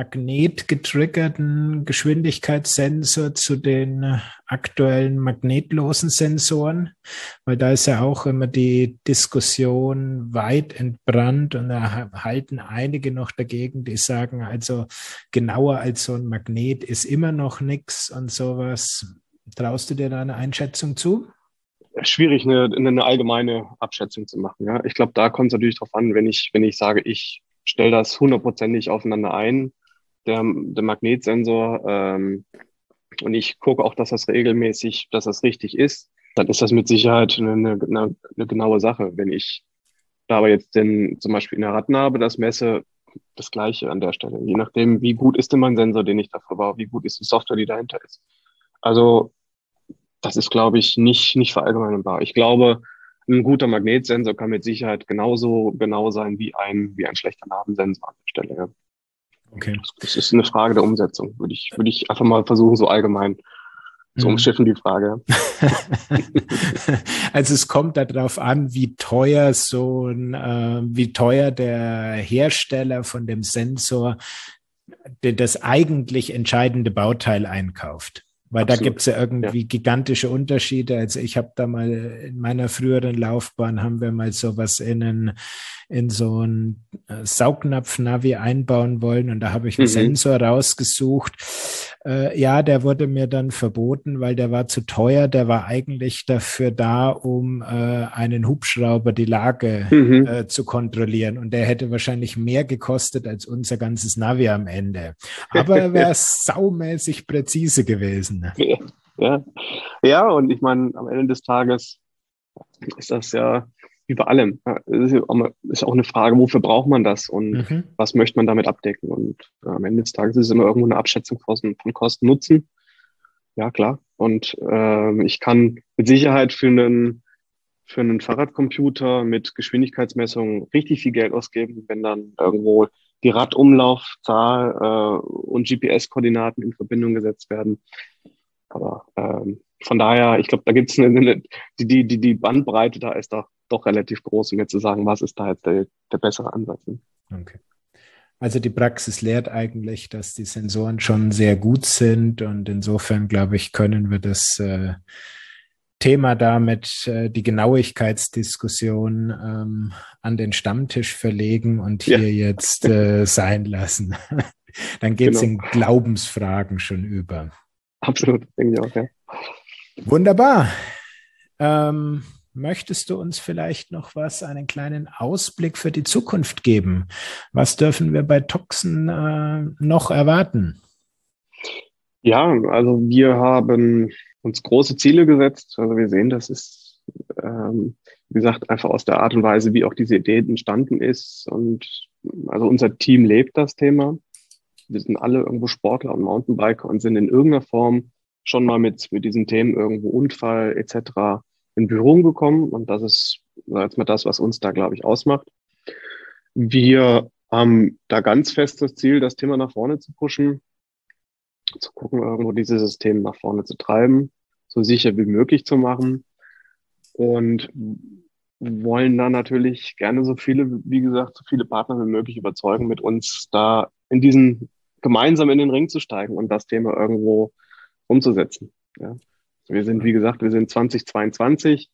magnetgetriggerten Geschwindigkeitssensor zu den aktuellen magnetlosen Sensoren? Weil da ist ja auch immer die Diskussion weit entbrannt und da halten einige noch dagegen, die sagen, also genauer als so ein Magnet ist immer noch nichts und sowas. Traust du dir da eine Einschätzung zu? Schwierig, eine, eine allgemeine Abschätzung zu machen. Ja, ich glaube, da kommt es natürlich drauf an, wenn ich, wenn ich sage, ich stelle das hundertprozentig aufeinander ein, der, der Magnetsensor, ähm, und ich gucke auch, dass das regelmäßig, dass das richtig ist, dann ist das mit Sicherheit eine, eine, eine genaue Sache. Wenn ich da aber jetzt denn zum Beispiel in der Radnabe das messe, das Gleiche an der Stelle. Je nachdem, wie gut ist denn mein Sensor, den ich dafür baue, wie gut ist die Software, die dahinter ist. Also das ist, glaube ich, nicht, nicht verallgemeinerbar. Ich glaube, ein guter Magnetsensor kann mit Sicherheit genauso genau sein wie ein, wie ein schlechter Nabensensor an der Stelle. Ja. Okay. Das ist eine Frage der Umsetzung, würde ich, würde ich einfach mal versuchen, so allgemein zu umschiffen, die Frage. Also es kommt darauf an, wie teuer so ein, äh, wie teuer der Hersteller von dem Sensor das eigentlich entscheidende Bauteil einkauft. Weil Absolut. Da gibt es ja irgendwie ja. gigantische Unterschiede. Also ich habe da mal in meiner früheren Laufbahn haben wir mal sowas in, einen, in so ein Saugnapf-Navi einbauen wollen und da habe ich einen mhm. Sensor rausgesucht. Äh, ja, der wurde mir dann verboten, weil der war zu teuer. Der war eigentlich dafür da, um äh, einen Hubschrauber die Lage mhm. äh, zu kontrollieren und der hätte wahrscheinlich mehr gekostet als unser ganzes Navi am Ende. Aber er wäre saumäßig präzise gewesen. Ja, ja. ja, und ich meine, am Ende des Tages ist das ja wie bei allem. Es ist auch eine Frage, wofür braucht man das und mhm. was möchte man damit abdecken? Und äh, am Ende des Tages ist es immer irgendwo eine Abschätzung von, von Kosten-Nutzen. Ja, klar. Und äh, ich kann mit Sicherheit für einen, für einen Fahrradcomputer mit Geschwindigkeitsmessung richtig viel Geld ausgeben, wenn dann irgendwo die Radumlaufzahl äh, und G P S-Koordinaten in Verbindung gesetzt werden. Aber ähm, von daher, ich glaube, da gibt es eine, eine, die, die, die, die Bandbreite, da ist doch, doch relativ groß, um jetzt zu sagen, was ist da jetzt der, der bessere Ansatz. Okay. Also die Praxis lehrt eigentlich, dass die Sensoren schon sehr gut sind und insofern, glaube ich, können wir das äh, Thema damit, äh, die Genauigkeitsdiskussion ähm, an den Stammtisch verlegen und hier ja. jetzt äh, sein lassen. Dann geht es genau. in Glaubensfragen schon über. Absolut, denke ich auch, ja. Wunderbar. Ähm, möchtest du uns vielleicht noch was, einen kleinen Ausblick für die Zukunft geben? Was dürfen wir bei Toxen äh, noch erwarten? Ja, also wir haben uns große Ziele gesetzt. Also wir sehen, das ist, ähm, wie gesagt, einfach aus der Art und Weise, wie auch diese Idee entstanden ist. Und also unser Team lebt das Thema. Wir sind alle irgendwo Sportler und Mountainbiker und sind in irgendeiner Form schon mal mit, mit diesen Themen irgendwo Unfall et cetera in Berührung gekommen. Und das ist, sag jetzt mal, das, was uns da, glaube ich, ausmacht. Wir haben da ganz fest das Ziel, das Thema nach vorne zu pushen, zu gucken, irgendwo diese Systeme nach vorne zu treiben, so sicher wie möglich zu machen. Und wollen da natürlich gerne so viele, wie gesagt, so viele Partner wie möglich überzeugen, mit uns da in diesen gemeinsam in den Ring zu steigen und das Thema irgendwo umzusetzen. Ja. Wir sind, wie gesagt, wir sind zwanzig zweiundzwanzig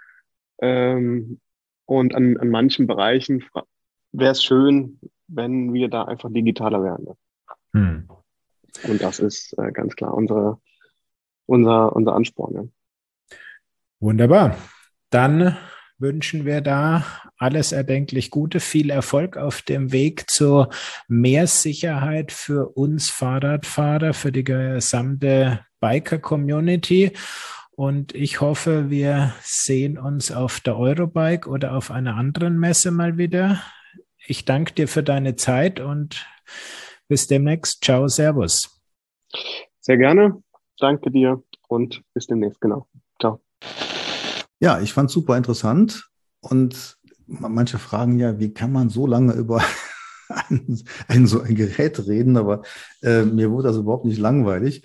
ähm, und an, an manchen Bereichen wäre es schön, wenn wir da einfach digitaler wären. Hm. Und das ist äh, ganz klar unsere, unser, unser Ansporn. Ja. Wunderbar. Dann wünschen wir da alles erdenklich Gute, viel Erfolg auf dem Weg zur mehr Sicherheit für uns Fahrradfahrer, für die gesamte Biker-Community. Und ich hoffe, wir sehen uns auf der Eurobike oder auf einer anderen Messe mal wieder. Ich danke dir für deine Zeit und bis demnächst. Ciao, servus. Sehr gerne. Danke dir und bis demnächst. Genau. Ciao. Ja, ich fand es super interessant und manche fragen ja, wie kann man so lange über ein, ein so ein Gerät reden, aber äh, mir wurde das überhaupt nicht langweilig.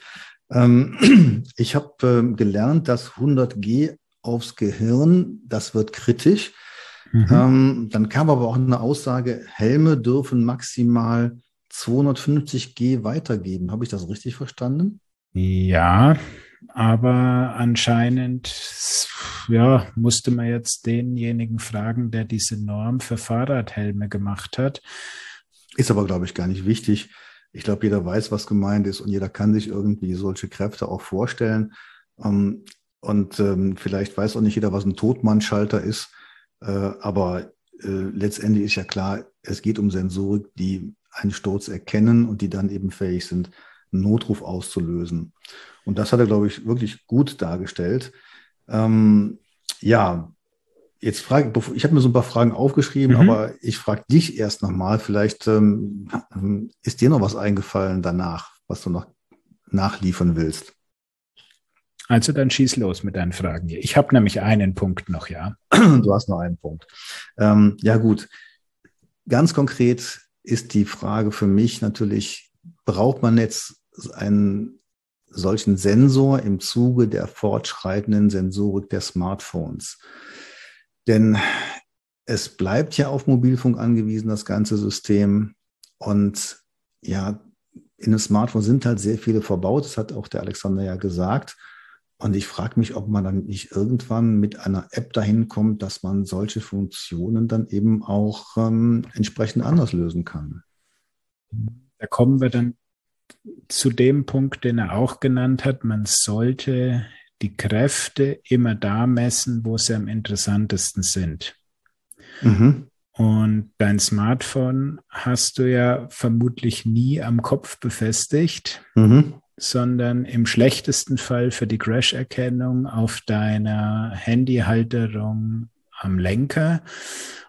Ähm, ich habe äh, gelernt, dass hundert G aufs Gehirn, das wird kritisch. Mhm. Ähm, dann kam aber auch eine Aussage, Helme dürfen maximal zweihundertfünfzig G weitergeben. Habe ich das richtig verstanden? Ja, aber anscheinend ja, musste man jetzt denjenigen fragen, der diese Norm für Fahrradhelme gemacht hat. Ist aber, glaube ich, gar nicht wichtig. Ich glaube, jeder weiß, was gemeint ist und jeder kann sich irgendwie solche Kräfte auch vorstellen. Und vielleicht weiß auch nicht jeder, was ein Totmannschalter ist. Aber letztendlich ist ja klar, es geht um Sensorik, die einen Sturz erkennen und die dann eben fähig sind, einen Notruf auszulösen. Und das hat er, glaube ich, wirklich gut dargestellt. Ähm, ja, jetzt frage ich, ich habe mir so ein paar Fragen aufgeschrieben, mhm. aber ich frage dich erst nochmal, vielleicht ähm, ist dir noch was eingefallen danach, was du noch nachliefern willst? Also dann schieß los mit deinen Fragen hier. Ich habe nämlich einen Punkt noch, ja. Du hast noch einen Punkt. Ähm, ja gut, ganz konkret ist die Frage für mich natürlich, braucht man jetzt einen solchen Sensor im Zuge der fortschreitenden Sensorik der Smartphones? Denn es bleibt ja auf Mobilfunk angewiesen, das ganze System. Und ja, in einem Smartphone sind halt sehr viele verbaut. Das hat auch der Alexander ja gesagt. Und ich frage mich, ob man dann nicht irgendwann mit einer App dahin kommt, dass man solche Funktionen dann eben auch ähm, entsprechend anders lösen kann. Da kommen wir dann zu dem Punkt, den er auch genannt hat. Man sollte die Kräfte immer da messen, wo sie am interessantesten sind. Mhm. Und dein Smartphone hast du ja vermutlich nie am Kopf befestigt, mhm. sondern im schlechtesten Fall für die Crash-Erkennung auf deiner Handyhalterung am Lenker.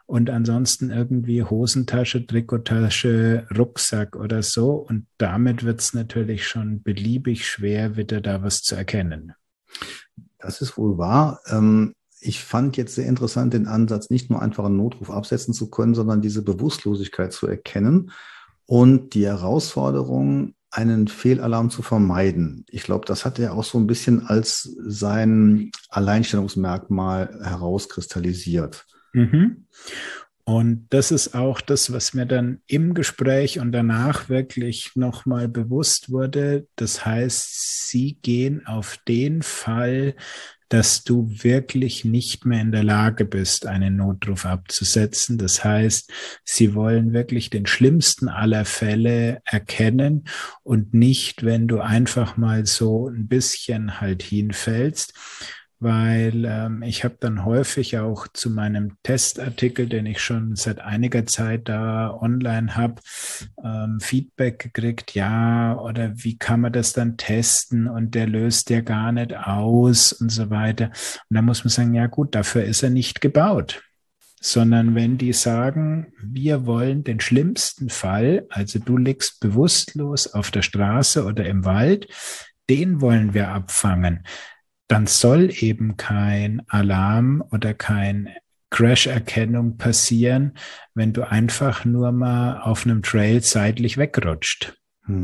und ansonsten irgendwie Hosentasche, Trikottasche, Rucksack oder so. Und damit wird es natürlich schon beliebig schwer, wieder da was zu erkennen. Das ist wohl wahr. Ähm, ich fand jetzt sehr interessant den Ansatz, nicht nur einfach einen Notruf absetzen zu können, sondern diese Bewusstlosigkeit zu erkennen und die Herausforderung, einen Fehlalarm zu vermeiden. Ich glaube, das hat er auch so ein bisschen als sein Alleinstellungsmerkmal herauskristallisiert. Mhm. Und das ist auch das, was mir dann im Gespräch und danach wirklich nochmal bewusst wurde. Das heißt, Sie gehen auf den Fall, dass du wirklich nicht mehr in der Lage bist, einen Notruf abzusetzen. Das heißt, Sie wollen wirklich den schlimmsten aller Fälle erkennen und nicht, wenn du einfach mal so ein bisschen halt hinfällst. Weil ähm, ich habe dann häufig auch zu meinem Testartikel, den ich schon seit einiger Zeit da online habe, ähm, Feedback gekriegt, ja, oder wie kann man das dann testen und der löst ja gar nicht aus und so weiter. Und da muss man sagen, ja gut, dafür ist er nicht gebaut. Sondern wenn die sagen, wir wollen den schlimmsten Fall, also du liegst bewusstlos auf der Straße oder im Wald, den wollen wir abfangen, dann soll eben kein Alarm oder kein Crash-Erkennung passieren, wenn du einfach nur mal auf einem Trail seitlich wegrutscht.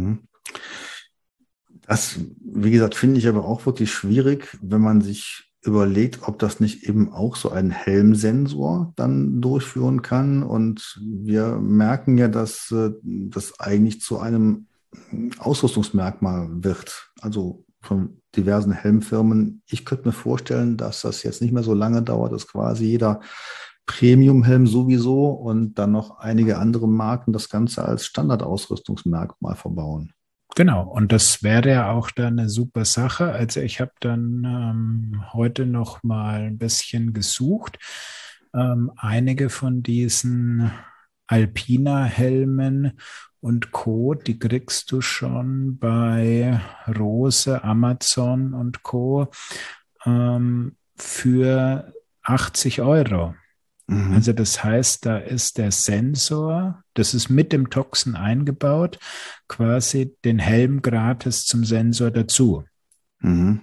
Das, wie gesagt, finde ich aber auch wirklich schwierig, wenn man sich überlegt, ob das nicht eben auch so ein Helmsensor dann durchführen kann. Und wir merken ja, dass das eigentlich zu einem Ausrüstungsmerkmal wird. Also von diversen Helmfirmen. Ich könnte mir vorstellen, dass das jetzt nicht mehr so lange dauert, dass quasi jeder Premium-Helm sowieso und dann noch einige andere Marken das Ganze als Standardausrüstungsmerkmal verbauen. Genau, und das wäre ja auch dann eine super Sache. Also ich habe dann ähm, heute noch mal ein bisschen gesucht. Ähm, einige von diesen Alpina-Helmen und Co., die kriegst du schon bei Rose, Amazon und Co. ähm, für achtzig Euro. Mhm. Also das heißt, da ist der Sensor, das ist mit dem Toxen eingebaut, quasi den Helm gratis zum Sensor dazu. Mhm.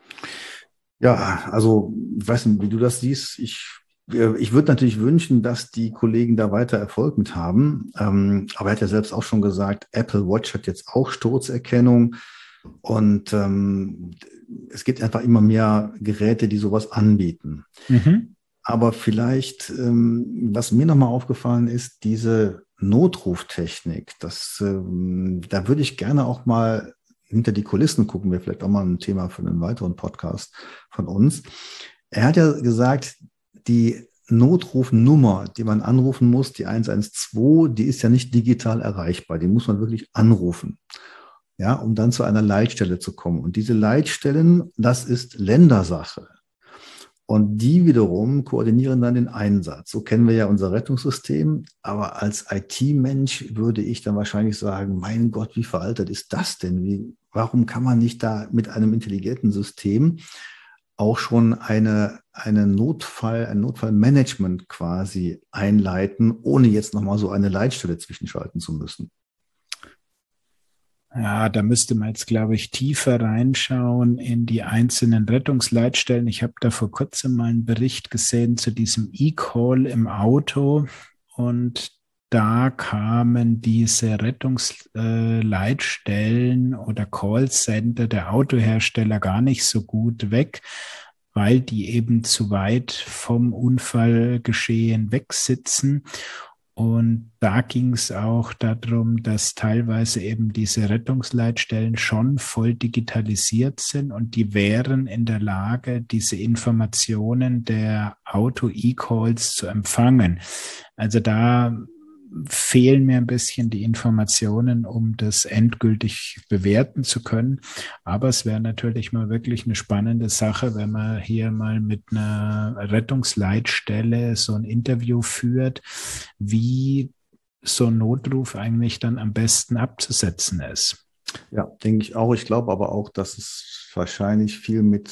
Ja, also ich weiß nicht, wie du das siehst. Ich, äh, ich würde natürlich wünschen, dass die Kollegen da weiter Erfolg mit haben. Ähm, aber er hat ja selbst auch schon gesagt, Apple Watch hat jetzt auch Sturzerkennung. Und ähm, es gibt einfach immer mehr Geräte, die sowas anbieten. Mhm. Aber vielleicht, ähm, was mir nochmal aufgefallen ist, diese Notruftechnik, das, ähm, da würde ich gerne auch mal hinter die Kulissen gucken, wäre vielleicht auch mal ein Thema für einen weiteren Podcast von uns. Er hat ja gesagt, die Notrufnummer, die man anrufen muss, die eins eins zwei, die ist ja nicht digital erreichbar, die muss man wirklich anrufen, ja, um dann zu einer Leitstelle zu kommen. Und diese Leitstellen, das ist Ländersache. Und die wiederum koordinieren dann den Einsatz. So kennen wir ja unser Rettungssystem. Aber als I T-Mensch würde ich dann wahrscheinlich sagen, mein Gott, wie veraltet ist das denn? Wie, warum kann man nicht da mit einem intelligenten System auch schon eine, eine Notfall, ein Notfallmanagement quasi einleiten, ohne jetzt nochmal so eine Leitstelle zwischenschalten zu müssen? Ja, da müsste man jetzt, glaube ich, tiefer reinschauen in die einzelnen Rettungsleitstellen. Ich habe da vor kurzem mal einen Bericht gesehen zu diesem E-Call im Auto und da kamen diese Rettungsleitstellen oder Callcenter der Autohersteller gar nicht so gut weg, weil die eben zu weit vom Unfallgeschehen wegsitzen. Und da ging es auch darum, dass teilweise eben diese Rettungsleitstellen schon voll digitalisiert sind und die wären in der Lage, diese Informationen der Auto-E-Calls zu empfangen. Also da fehlen mir ein bisschen die Informationen, um das endgültig bewerten zu können. Aber es wäre natürlich mal wirklich eine spannende Sache, wenn man hier mal mit einer Rettungsleitstelle so ein Interview führt, wie so ein Notruf eigentlich dann am besten abzusetzen ist. Ja, denke ich auch. Ich glaube aber auch, dass es wahrscheinlich viel mit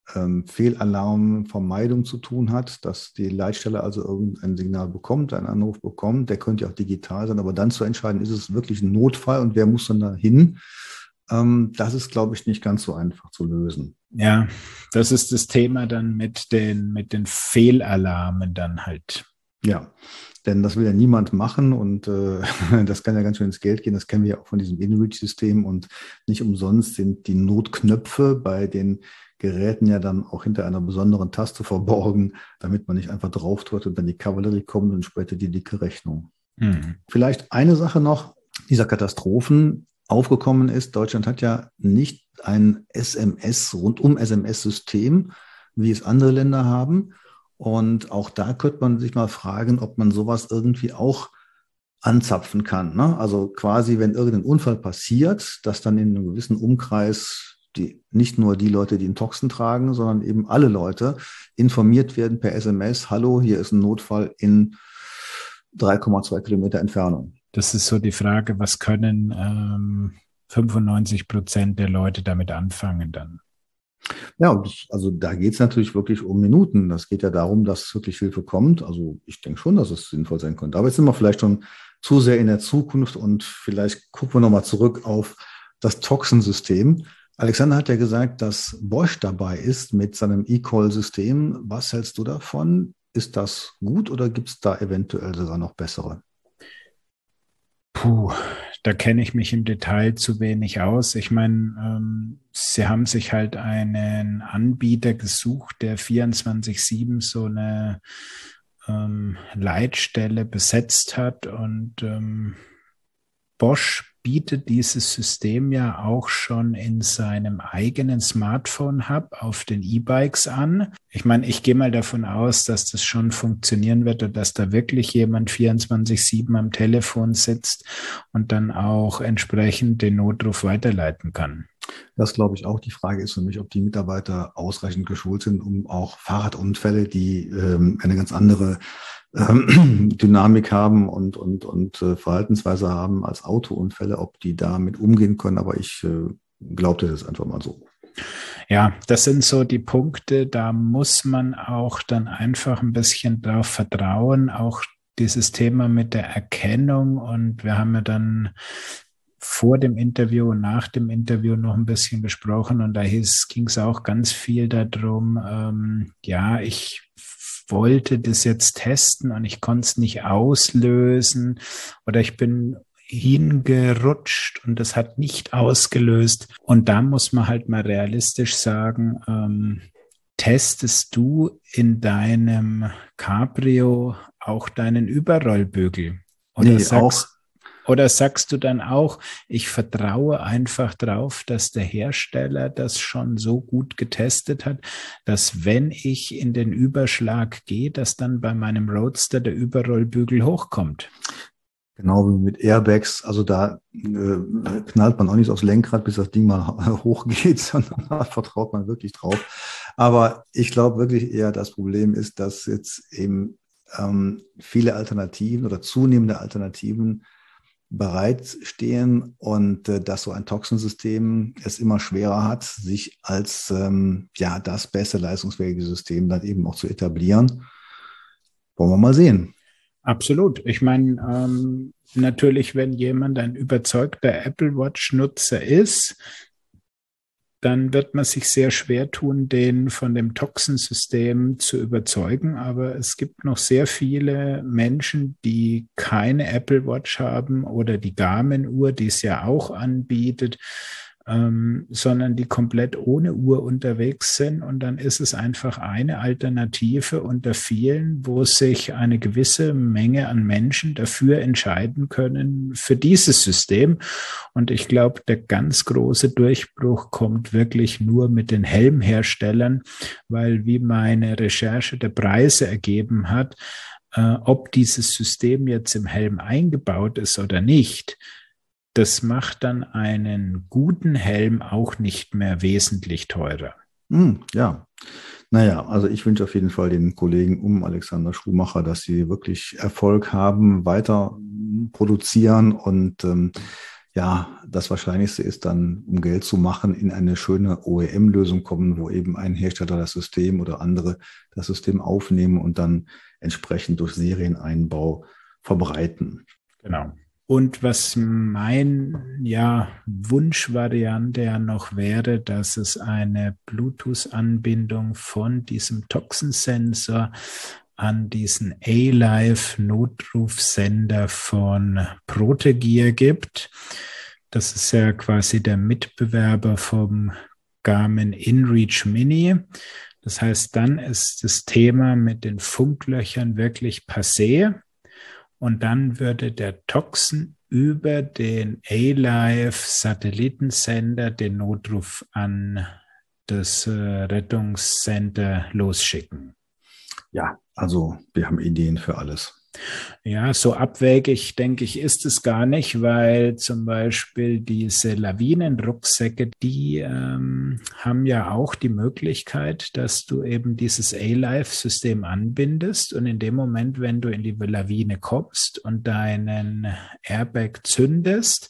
ähm, Fehlalarmvermeidung zu tun hat, dass die Leitstelle also irgendein Signal bekommt, einen Anruf bekommt, der könnte ja auch digital sein, aber dann zu entscheiden, ist es wirklich ein Notfall und wer muss dann da hin, ähm, das ist, glaube ich, nicht ganz so einfach zu lösen. Ja, das ist das Thema dann mit den, mit den Fehlalarmen dann halt. Ja, denn das will ja niemand machen und äh, das kann ja ganz schön ins Geld gehen. Das kennen wir ja auch von diesem InReach-System und nicht umsonst sind die Notknöpfe bei den Geräten ja dann auch hinter einer besonderen Taste verborgen, damit man nicht einfach drauf drückt und dann die Kavallerie kommt und später die dicke Rechnung. Mhm. Vielleicht eine Sache noch, dieser Katastrophen aufgekommen ist. Deutschland hat ja nicht ein S M S, rundum S M S-System, wie es andere Länder haben. Und auch da könnte man sich mal fragen, ob man sowas irgendwie auch anzapfen kann. Ne? Also quasi, wenn irgendein Unfall passiert, dass dann in einem gewissen Umkreis die, nicht nur die Leute, die einen Toxin tragen, sondern eben alle Leute informiert werden per S M S, hallo, hier ist ein Notfall in drei Komma zwei Kilometer Entfernung. Das ist so die Frage, was können ähm, fünfundneunzig Prozent der Leute damit anfangen dann? Ja, also da geht es natürlich wirklich um Minuten. Das geht ja darum, dass wirklich Hilfe kommt. Also ich denke schon, dass es sinnvoll sein könnte. Aber jetzt sind wir vielleicht schon zu sehr in der Zukunft und vielleicht gucken wir nochmal zurück auf das Toxin-System. Alexander hat ja gesagt, dass Bosch dabei ist mit seinem E-Call-System. Was hältst du davon? Ist das gut oder gibt es da eventuell sogar noch bessere? Puh, da kenne ich mich im Detail zu wenig aus. Ich meine, ähm, sie haben sich halt einen Anbieter gesucht, der vierundzwanzig sieben so eine ähm, Leitstelle besetzt hat und ähm, Bosch bietet dieses System ja auch schon in seinem eigenen Smartphone-Hub auf den E-Bikes an. Ich meine, ich gehe mal davon aus, dass das schon funktionieren wird und dass da wirklich jemand vierundzwanzig sieben am Telefon sitzt und dann auch entsprechend den Notruf weiterleiten kann. Das glaube ich auch. Die Frage ist für mich, ob die Mitarbeiter ausreichend geschult sind, um auch Fahrradunfälle, die ähm, eine ganz andere ähm, Dynamik haben und, und, und äh, Verhaltensweise haben als Autounfälle, ob die damit umgehen können. Aber ich äh, glaubte das einfach mal so. Ja, das sind so die Punkte, da muss man auch dann einfach ein bisschen drauf vertrauen, auch dieses Thema mit der Erkennung. Und wir haben ja dann vor dem Interview und nach dem Interview noch ein bisschen gesprochen und da ging es auch ganz viel darum, ähm, ja, ich wollte das jetzt testen und ich konnte es nicht auslösen oder ich bin hingerutscht und das hat nicht ausgelöst. Und da muss man halt mal realistisch sagen, ähm, testest du in deinem Cabrio auch deinen Überrollbügel? Oder nee, sagst auch Oder sagst du dann auch, ich vertraue einfach drauf, dass der Hersteller das schon so gut getestet hat, dass wenn ich in den Überschlag gehe, dass dann bei meinem Roadster der Überrollbügel hochkommt? Genau wie mit Airbags, also da äh, knallt man auch nicht aufs Lenkrad, bis das Ding mal hochgeht, sondern da vertraut man wirklich drauf. Aber ich glaube wirklich eher, das Problem ist, dass jetzt eben ähm, viele Alternativen oder zunehmende Alternativen bereitstehen und äh, dass so ein Toxin-System es immer schwerer hat, sich als ähm, ja das beste leistungsfähige System dann eben auch zu etablieren. Wollen wir mal sehen. Absolut. Ich meine, ähm, natürlich, wenn jemand ein überzeugter Apple Watch-Nutzer ist, dann wird man sich sehr schwer tun, den von dem Toxin-System zu überzeugen. Aber es gibt noch sehr viele Menschen, die keine Apple Watch haben oder die Garmin-Uhr, die es ja auch anbietet, ähm, sondern die komplett ohne Uhr unterwegs sind. Und dann ist es einfach eine Alternative unter vielen, wo sich eine gewisse Menge an Menschen dafür entscheiden können für dieses System. Und ich glaube, der ganz große Durchbruch kommt wirklich nur mit den Helmherstellern, weil wie meine Recherche der Preise ergeben hat, äh, ob dieses System jetzt im Helm eingebaut ist oder nicht, das macht dann einen guten Helm auch nicht mehr wesentlich teurer. Hm, ja, naja, also ich wünsche auf jeden Fall den Kollegen um Alexander Schumacher, dass sie wirklich Erfolg haben, weiter produzieren und ähm, Ja, das Wahrscheinlichste ist dann, um Geld zu machen, in eine schöne O E M-Lösung kommen, wo eben ein Hersteller das System oder andere das System aufnehmen und dann entsprechend durch Serieneinbau verbreiten. Genau. Und was mein ja, Wunschvariante ja noch wäre, dass es eine Bluetooth-Anbindung von diesem Toxensensor an diesen A-Live-Notrufsender von Protegear gibt. Das ist ja quasi der Mitbewerber vom Garmin InReach Mini. Das heißt, dann ist das Thema mit den Funklöchern wirklich passé. Und dann würde der Toxen über den A-Live-Satellitensender den Notruf an das äh, Rettungscenter losschicken. Ja, also wir haben Ideen für alles. Ja, so abwegig, denke ich, ist es gar nicht, weil zum Beispiel diese Lawinenrucksäcke, die ähm, haben ja auch die Möglichkeit, dass du eben dieses A-Live-System anbindest und in dem Moment, wenn du in die Lawine kommst und deinen Airbag zündest,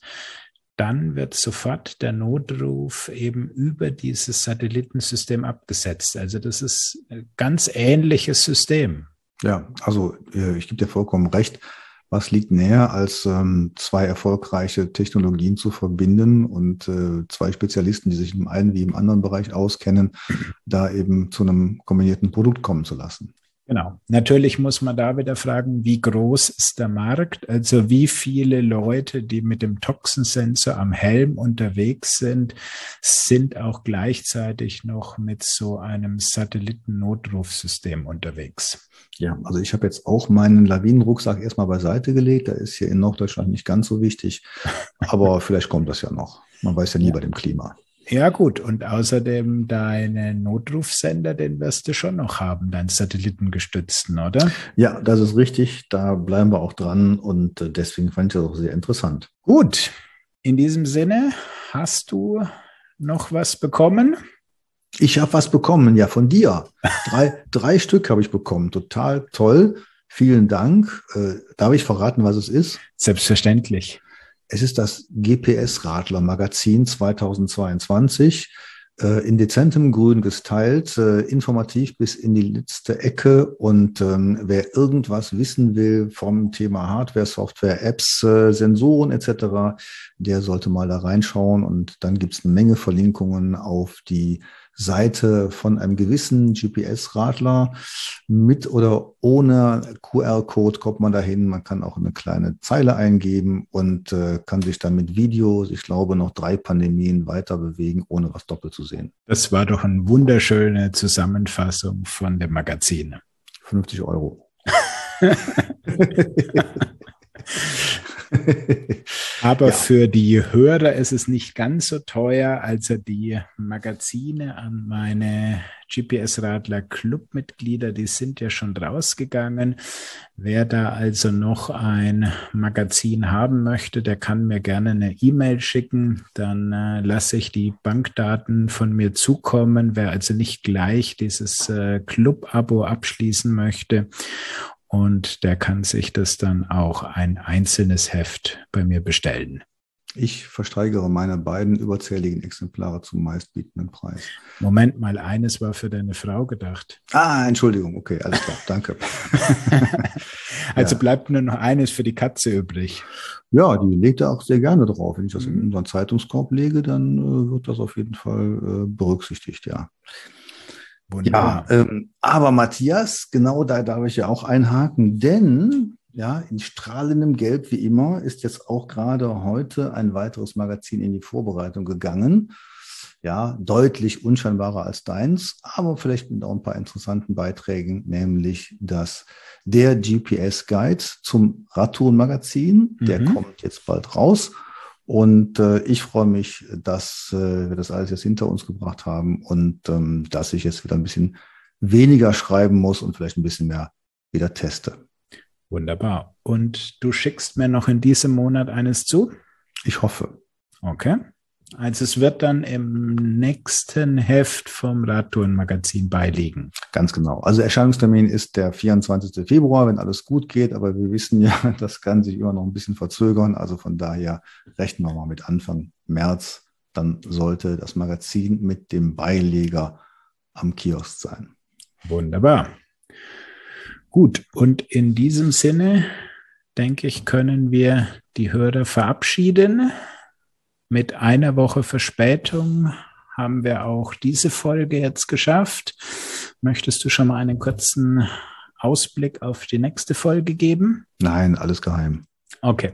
dann wird sofort der Notruf eben über dieses Satellitensystem abgesetzt. Also das ist ein ganz ähnliches System. Ja, also ich gebe dir vollkommen recht. Was liegt näher, als ähm, zwei erfolgreiche Technologien zu verbinden und äh, zwei Spezialisten, die sich im einen wie im anderen Bereich auskennen, da eben zu einem kombinierten Produkt kommen zu lassen? Genau. Natürlich muss man da wieder fragen, wie groß ist der Markt? Also wie viele Leute, die mit dem Toxensensor am Helm unterwegs sind, sind auch gleichzeitig noch mit so einem Satelliten-Notrufsystem unterwegs? Ja, also ich habe jetzt auch meinen Lawinenrucksack erstmal beiseite gelegt. Der ist hier in Norddeutschland nicht ganz so wichtig, aber vielleicht kommt das ja noch. Man weiß ja nie Ja. bei dem Klima. Ja gut, und außerdem deinen Notrufsender, den wirst du schon noch haben, deinen satellitengestützten, oder? Ja, das ist richtig. Da bleiben wir auch dran und deswegen fand ich das auch sehr interessant. Gut, in diesem Sinne, hast du noch was bekommen? Ich habe was bekommen, ja, von dir. Drei, drei Stück habe ich bekommen. Total toll. Vielen Dank. Äh, darf ich verraten, was es ist? Selbstverständlich. Es ist das G P S-Radler-Magazin zweitausendzweiundzwanzig, äh, in dezentem Grün gestylt, äh, informativ bis in die letzte Ecke. Und ähm, wer irgendwas wissen will vom Thema Hardware, Software, Apps, äh, Sensoren et cetera, der sollte mal da reinschauen. Und dann gibt es eine Menge Verlinkungen auf die Seite von einem gewissen G P S-Radler. Mit oder ohne Q R-Code kommt man dahin. Man kann auch eine kleine Zeile eingeben und äh, kann sich dann mit Videos, ich glaube, noch drei Pandemien weiter bewegen, ohne was doppelt zu sehen. Das war doch eine wunderschöne Zusammenfassung von dem Magazin. fünfzig Euro. Aber ja. Für die Hörer ist es nicht ganz so teuer. Also die Magazine an meine G P S-Radler-Club-Mitglieder, die sind ja schon rausgegangen. Wer da also noch ein Magazin haben möchte, der kann mir gerne eine E-Mail schicken. Dann äh, lasse ich die Bankdaten von mir zukommen. Wer also nicht gleich dieses äh, Club-Abo abschließen möchte, und der kann sich das dann auch ein einzelnes Heft bei mir bestellen. Ich versteigere meine beiden überzähligen Exemplare zum meistbietenden Preis. Moment mal, eines war für deine Frau gedacht. Ah, Entschuldigung, okay, alles klar, danke. Also ja. Bleibt nur noch eines für die Katze übrig. Ja, die legt er auch sehr gerne drauf. Wenn ich das Mhm. in unseren Zeitungskorb lege, dann äh, wird das auf jeden Fall äh, berücksichtigt, ja. Wunderbar. Ja, ähm, aber Matthias, genau da darf ich ja auch einhaken, denn ja, in strahlendem Gelb wie immer ist jetzt auch gerade heute ein weiteres Magazin in die Vorbereitung gegangen. Ja, deutlich unscheinbarer als deins, aber vielleicht mit auch ein paar interessanten Beiträgen, nämlich das der G P S-Guide zum Radtouren-Magazin. Der Mhm. kommt jetzt bald raus. Und äh, ich freue mich, dass äh, wir das alles jetzt hinter uns gebracht haben und ähm, dass ich jetzt wieder ein bisschen weniger schreiben muss und vielleicht ein bisschen mehr wieder teste. Wunderbar. Und du schickst mir noch in diesem Monat eines zu? Ich hoffe. Okay. Also es wird dann im nächsten Heft vom Radtourenmagazin beiliegen. Ganz genau. Also Erscheinungstermin ist der vierundzwanzigster Februar, wenn alles gut geht. Aber wir wissen ja, das kann sich immer noch ein bisschen verzögern. Also von daher rechnen wir mal mit Anfang März. Dann sollte das Magazin mit dem Beileger am Kiosk sein. Wunderbar. Gut, und in diesem Sinne, denke ich, können wir die Hörer verabschieden. Mit einer Woche Verspätung haben wir auch diese Folge jetzt geschafft. Möchtest du schon mal einen kurzen Ausblick auf die nächste Folge geben? Nein, alles geheim. Okay.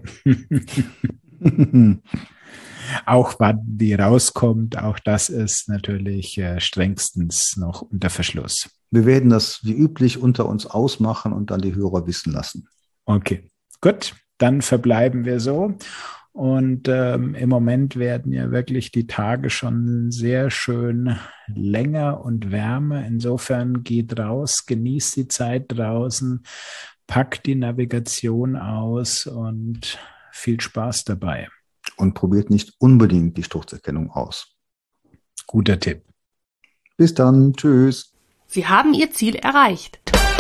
Auch wann die rauskommt, auch das ist natürlich äh, strengstens noch unter Verschluss. Wir werden das wie üblich unter uns ausmachen und dann die Hörer wissen lassen. Okay, gut, dann verbleiben wir so. Und ähm, im Moment werden ja wirklich die Tage schon sehr schön länger und wärmer. Insofern geht raus, genießt die Zeit draußen, packt die Navigation aus und viel Spaß dabei. Und probiert nicht unbedingt die Sturzerkennung aus. Guter Tipp. Bis dann. Tschüss. Sie haben Ihr Ziel erreicht.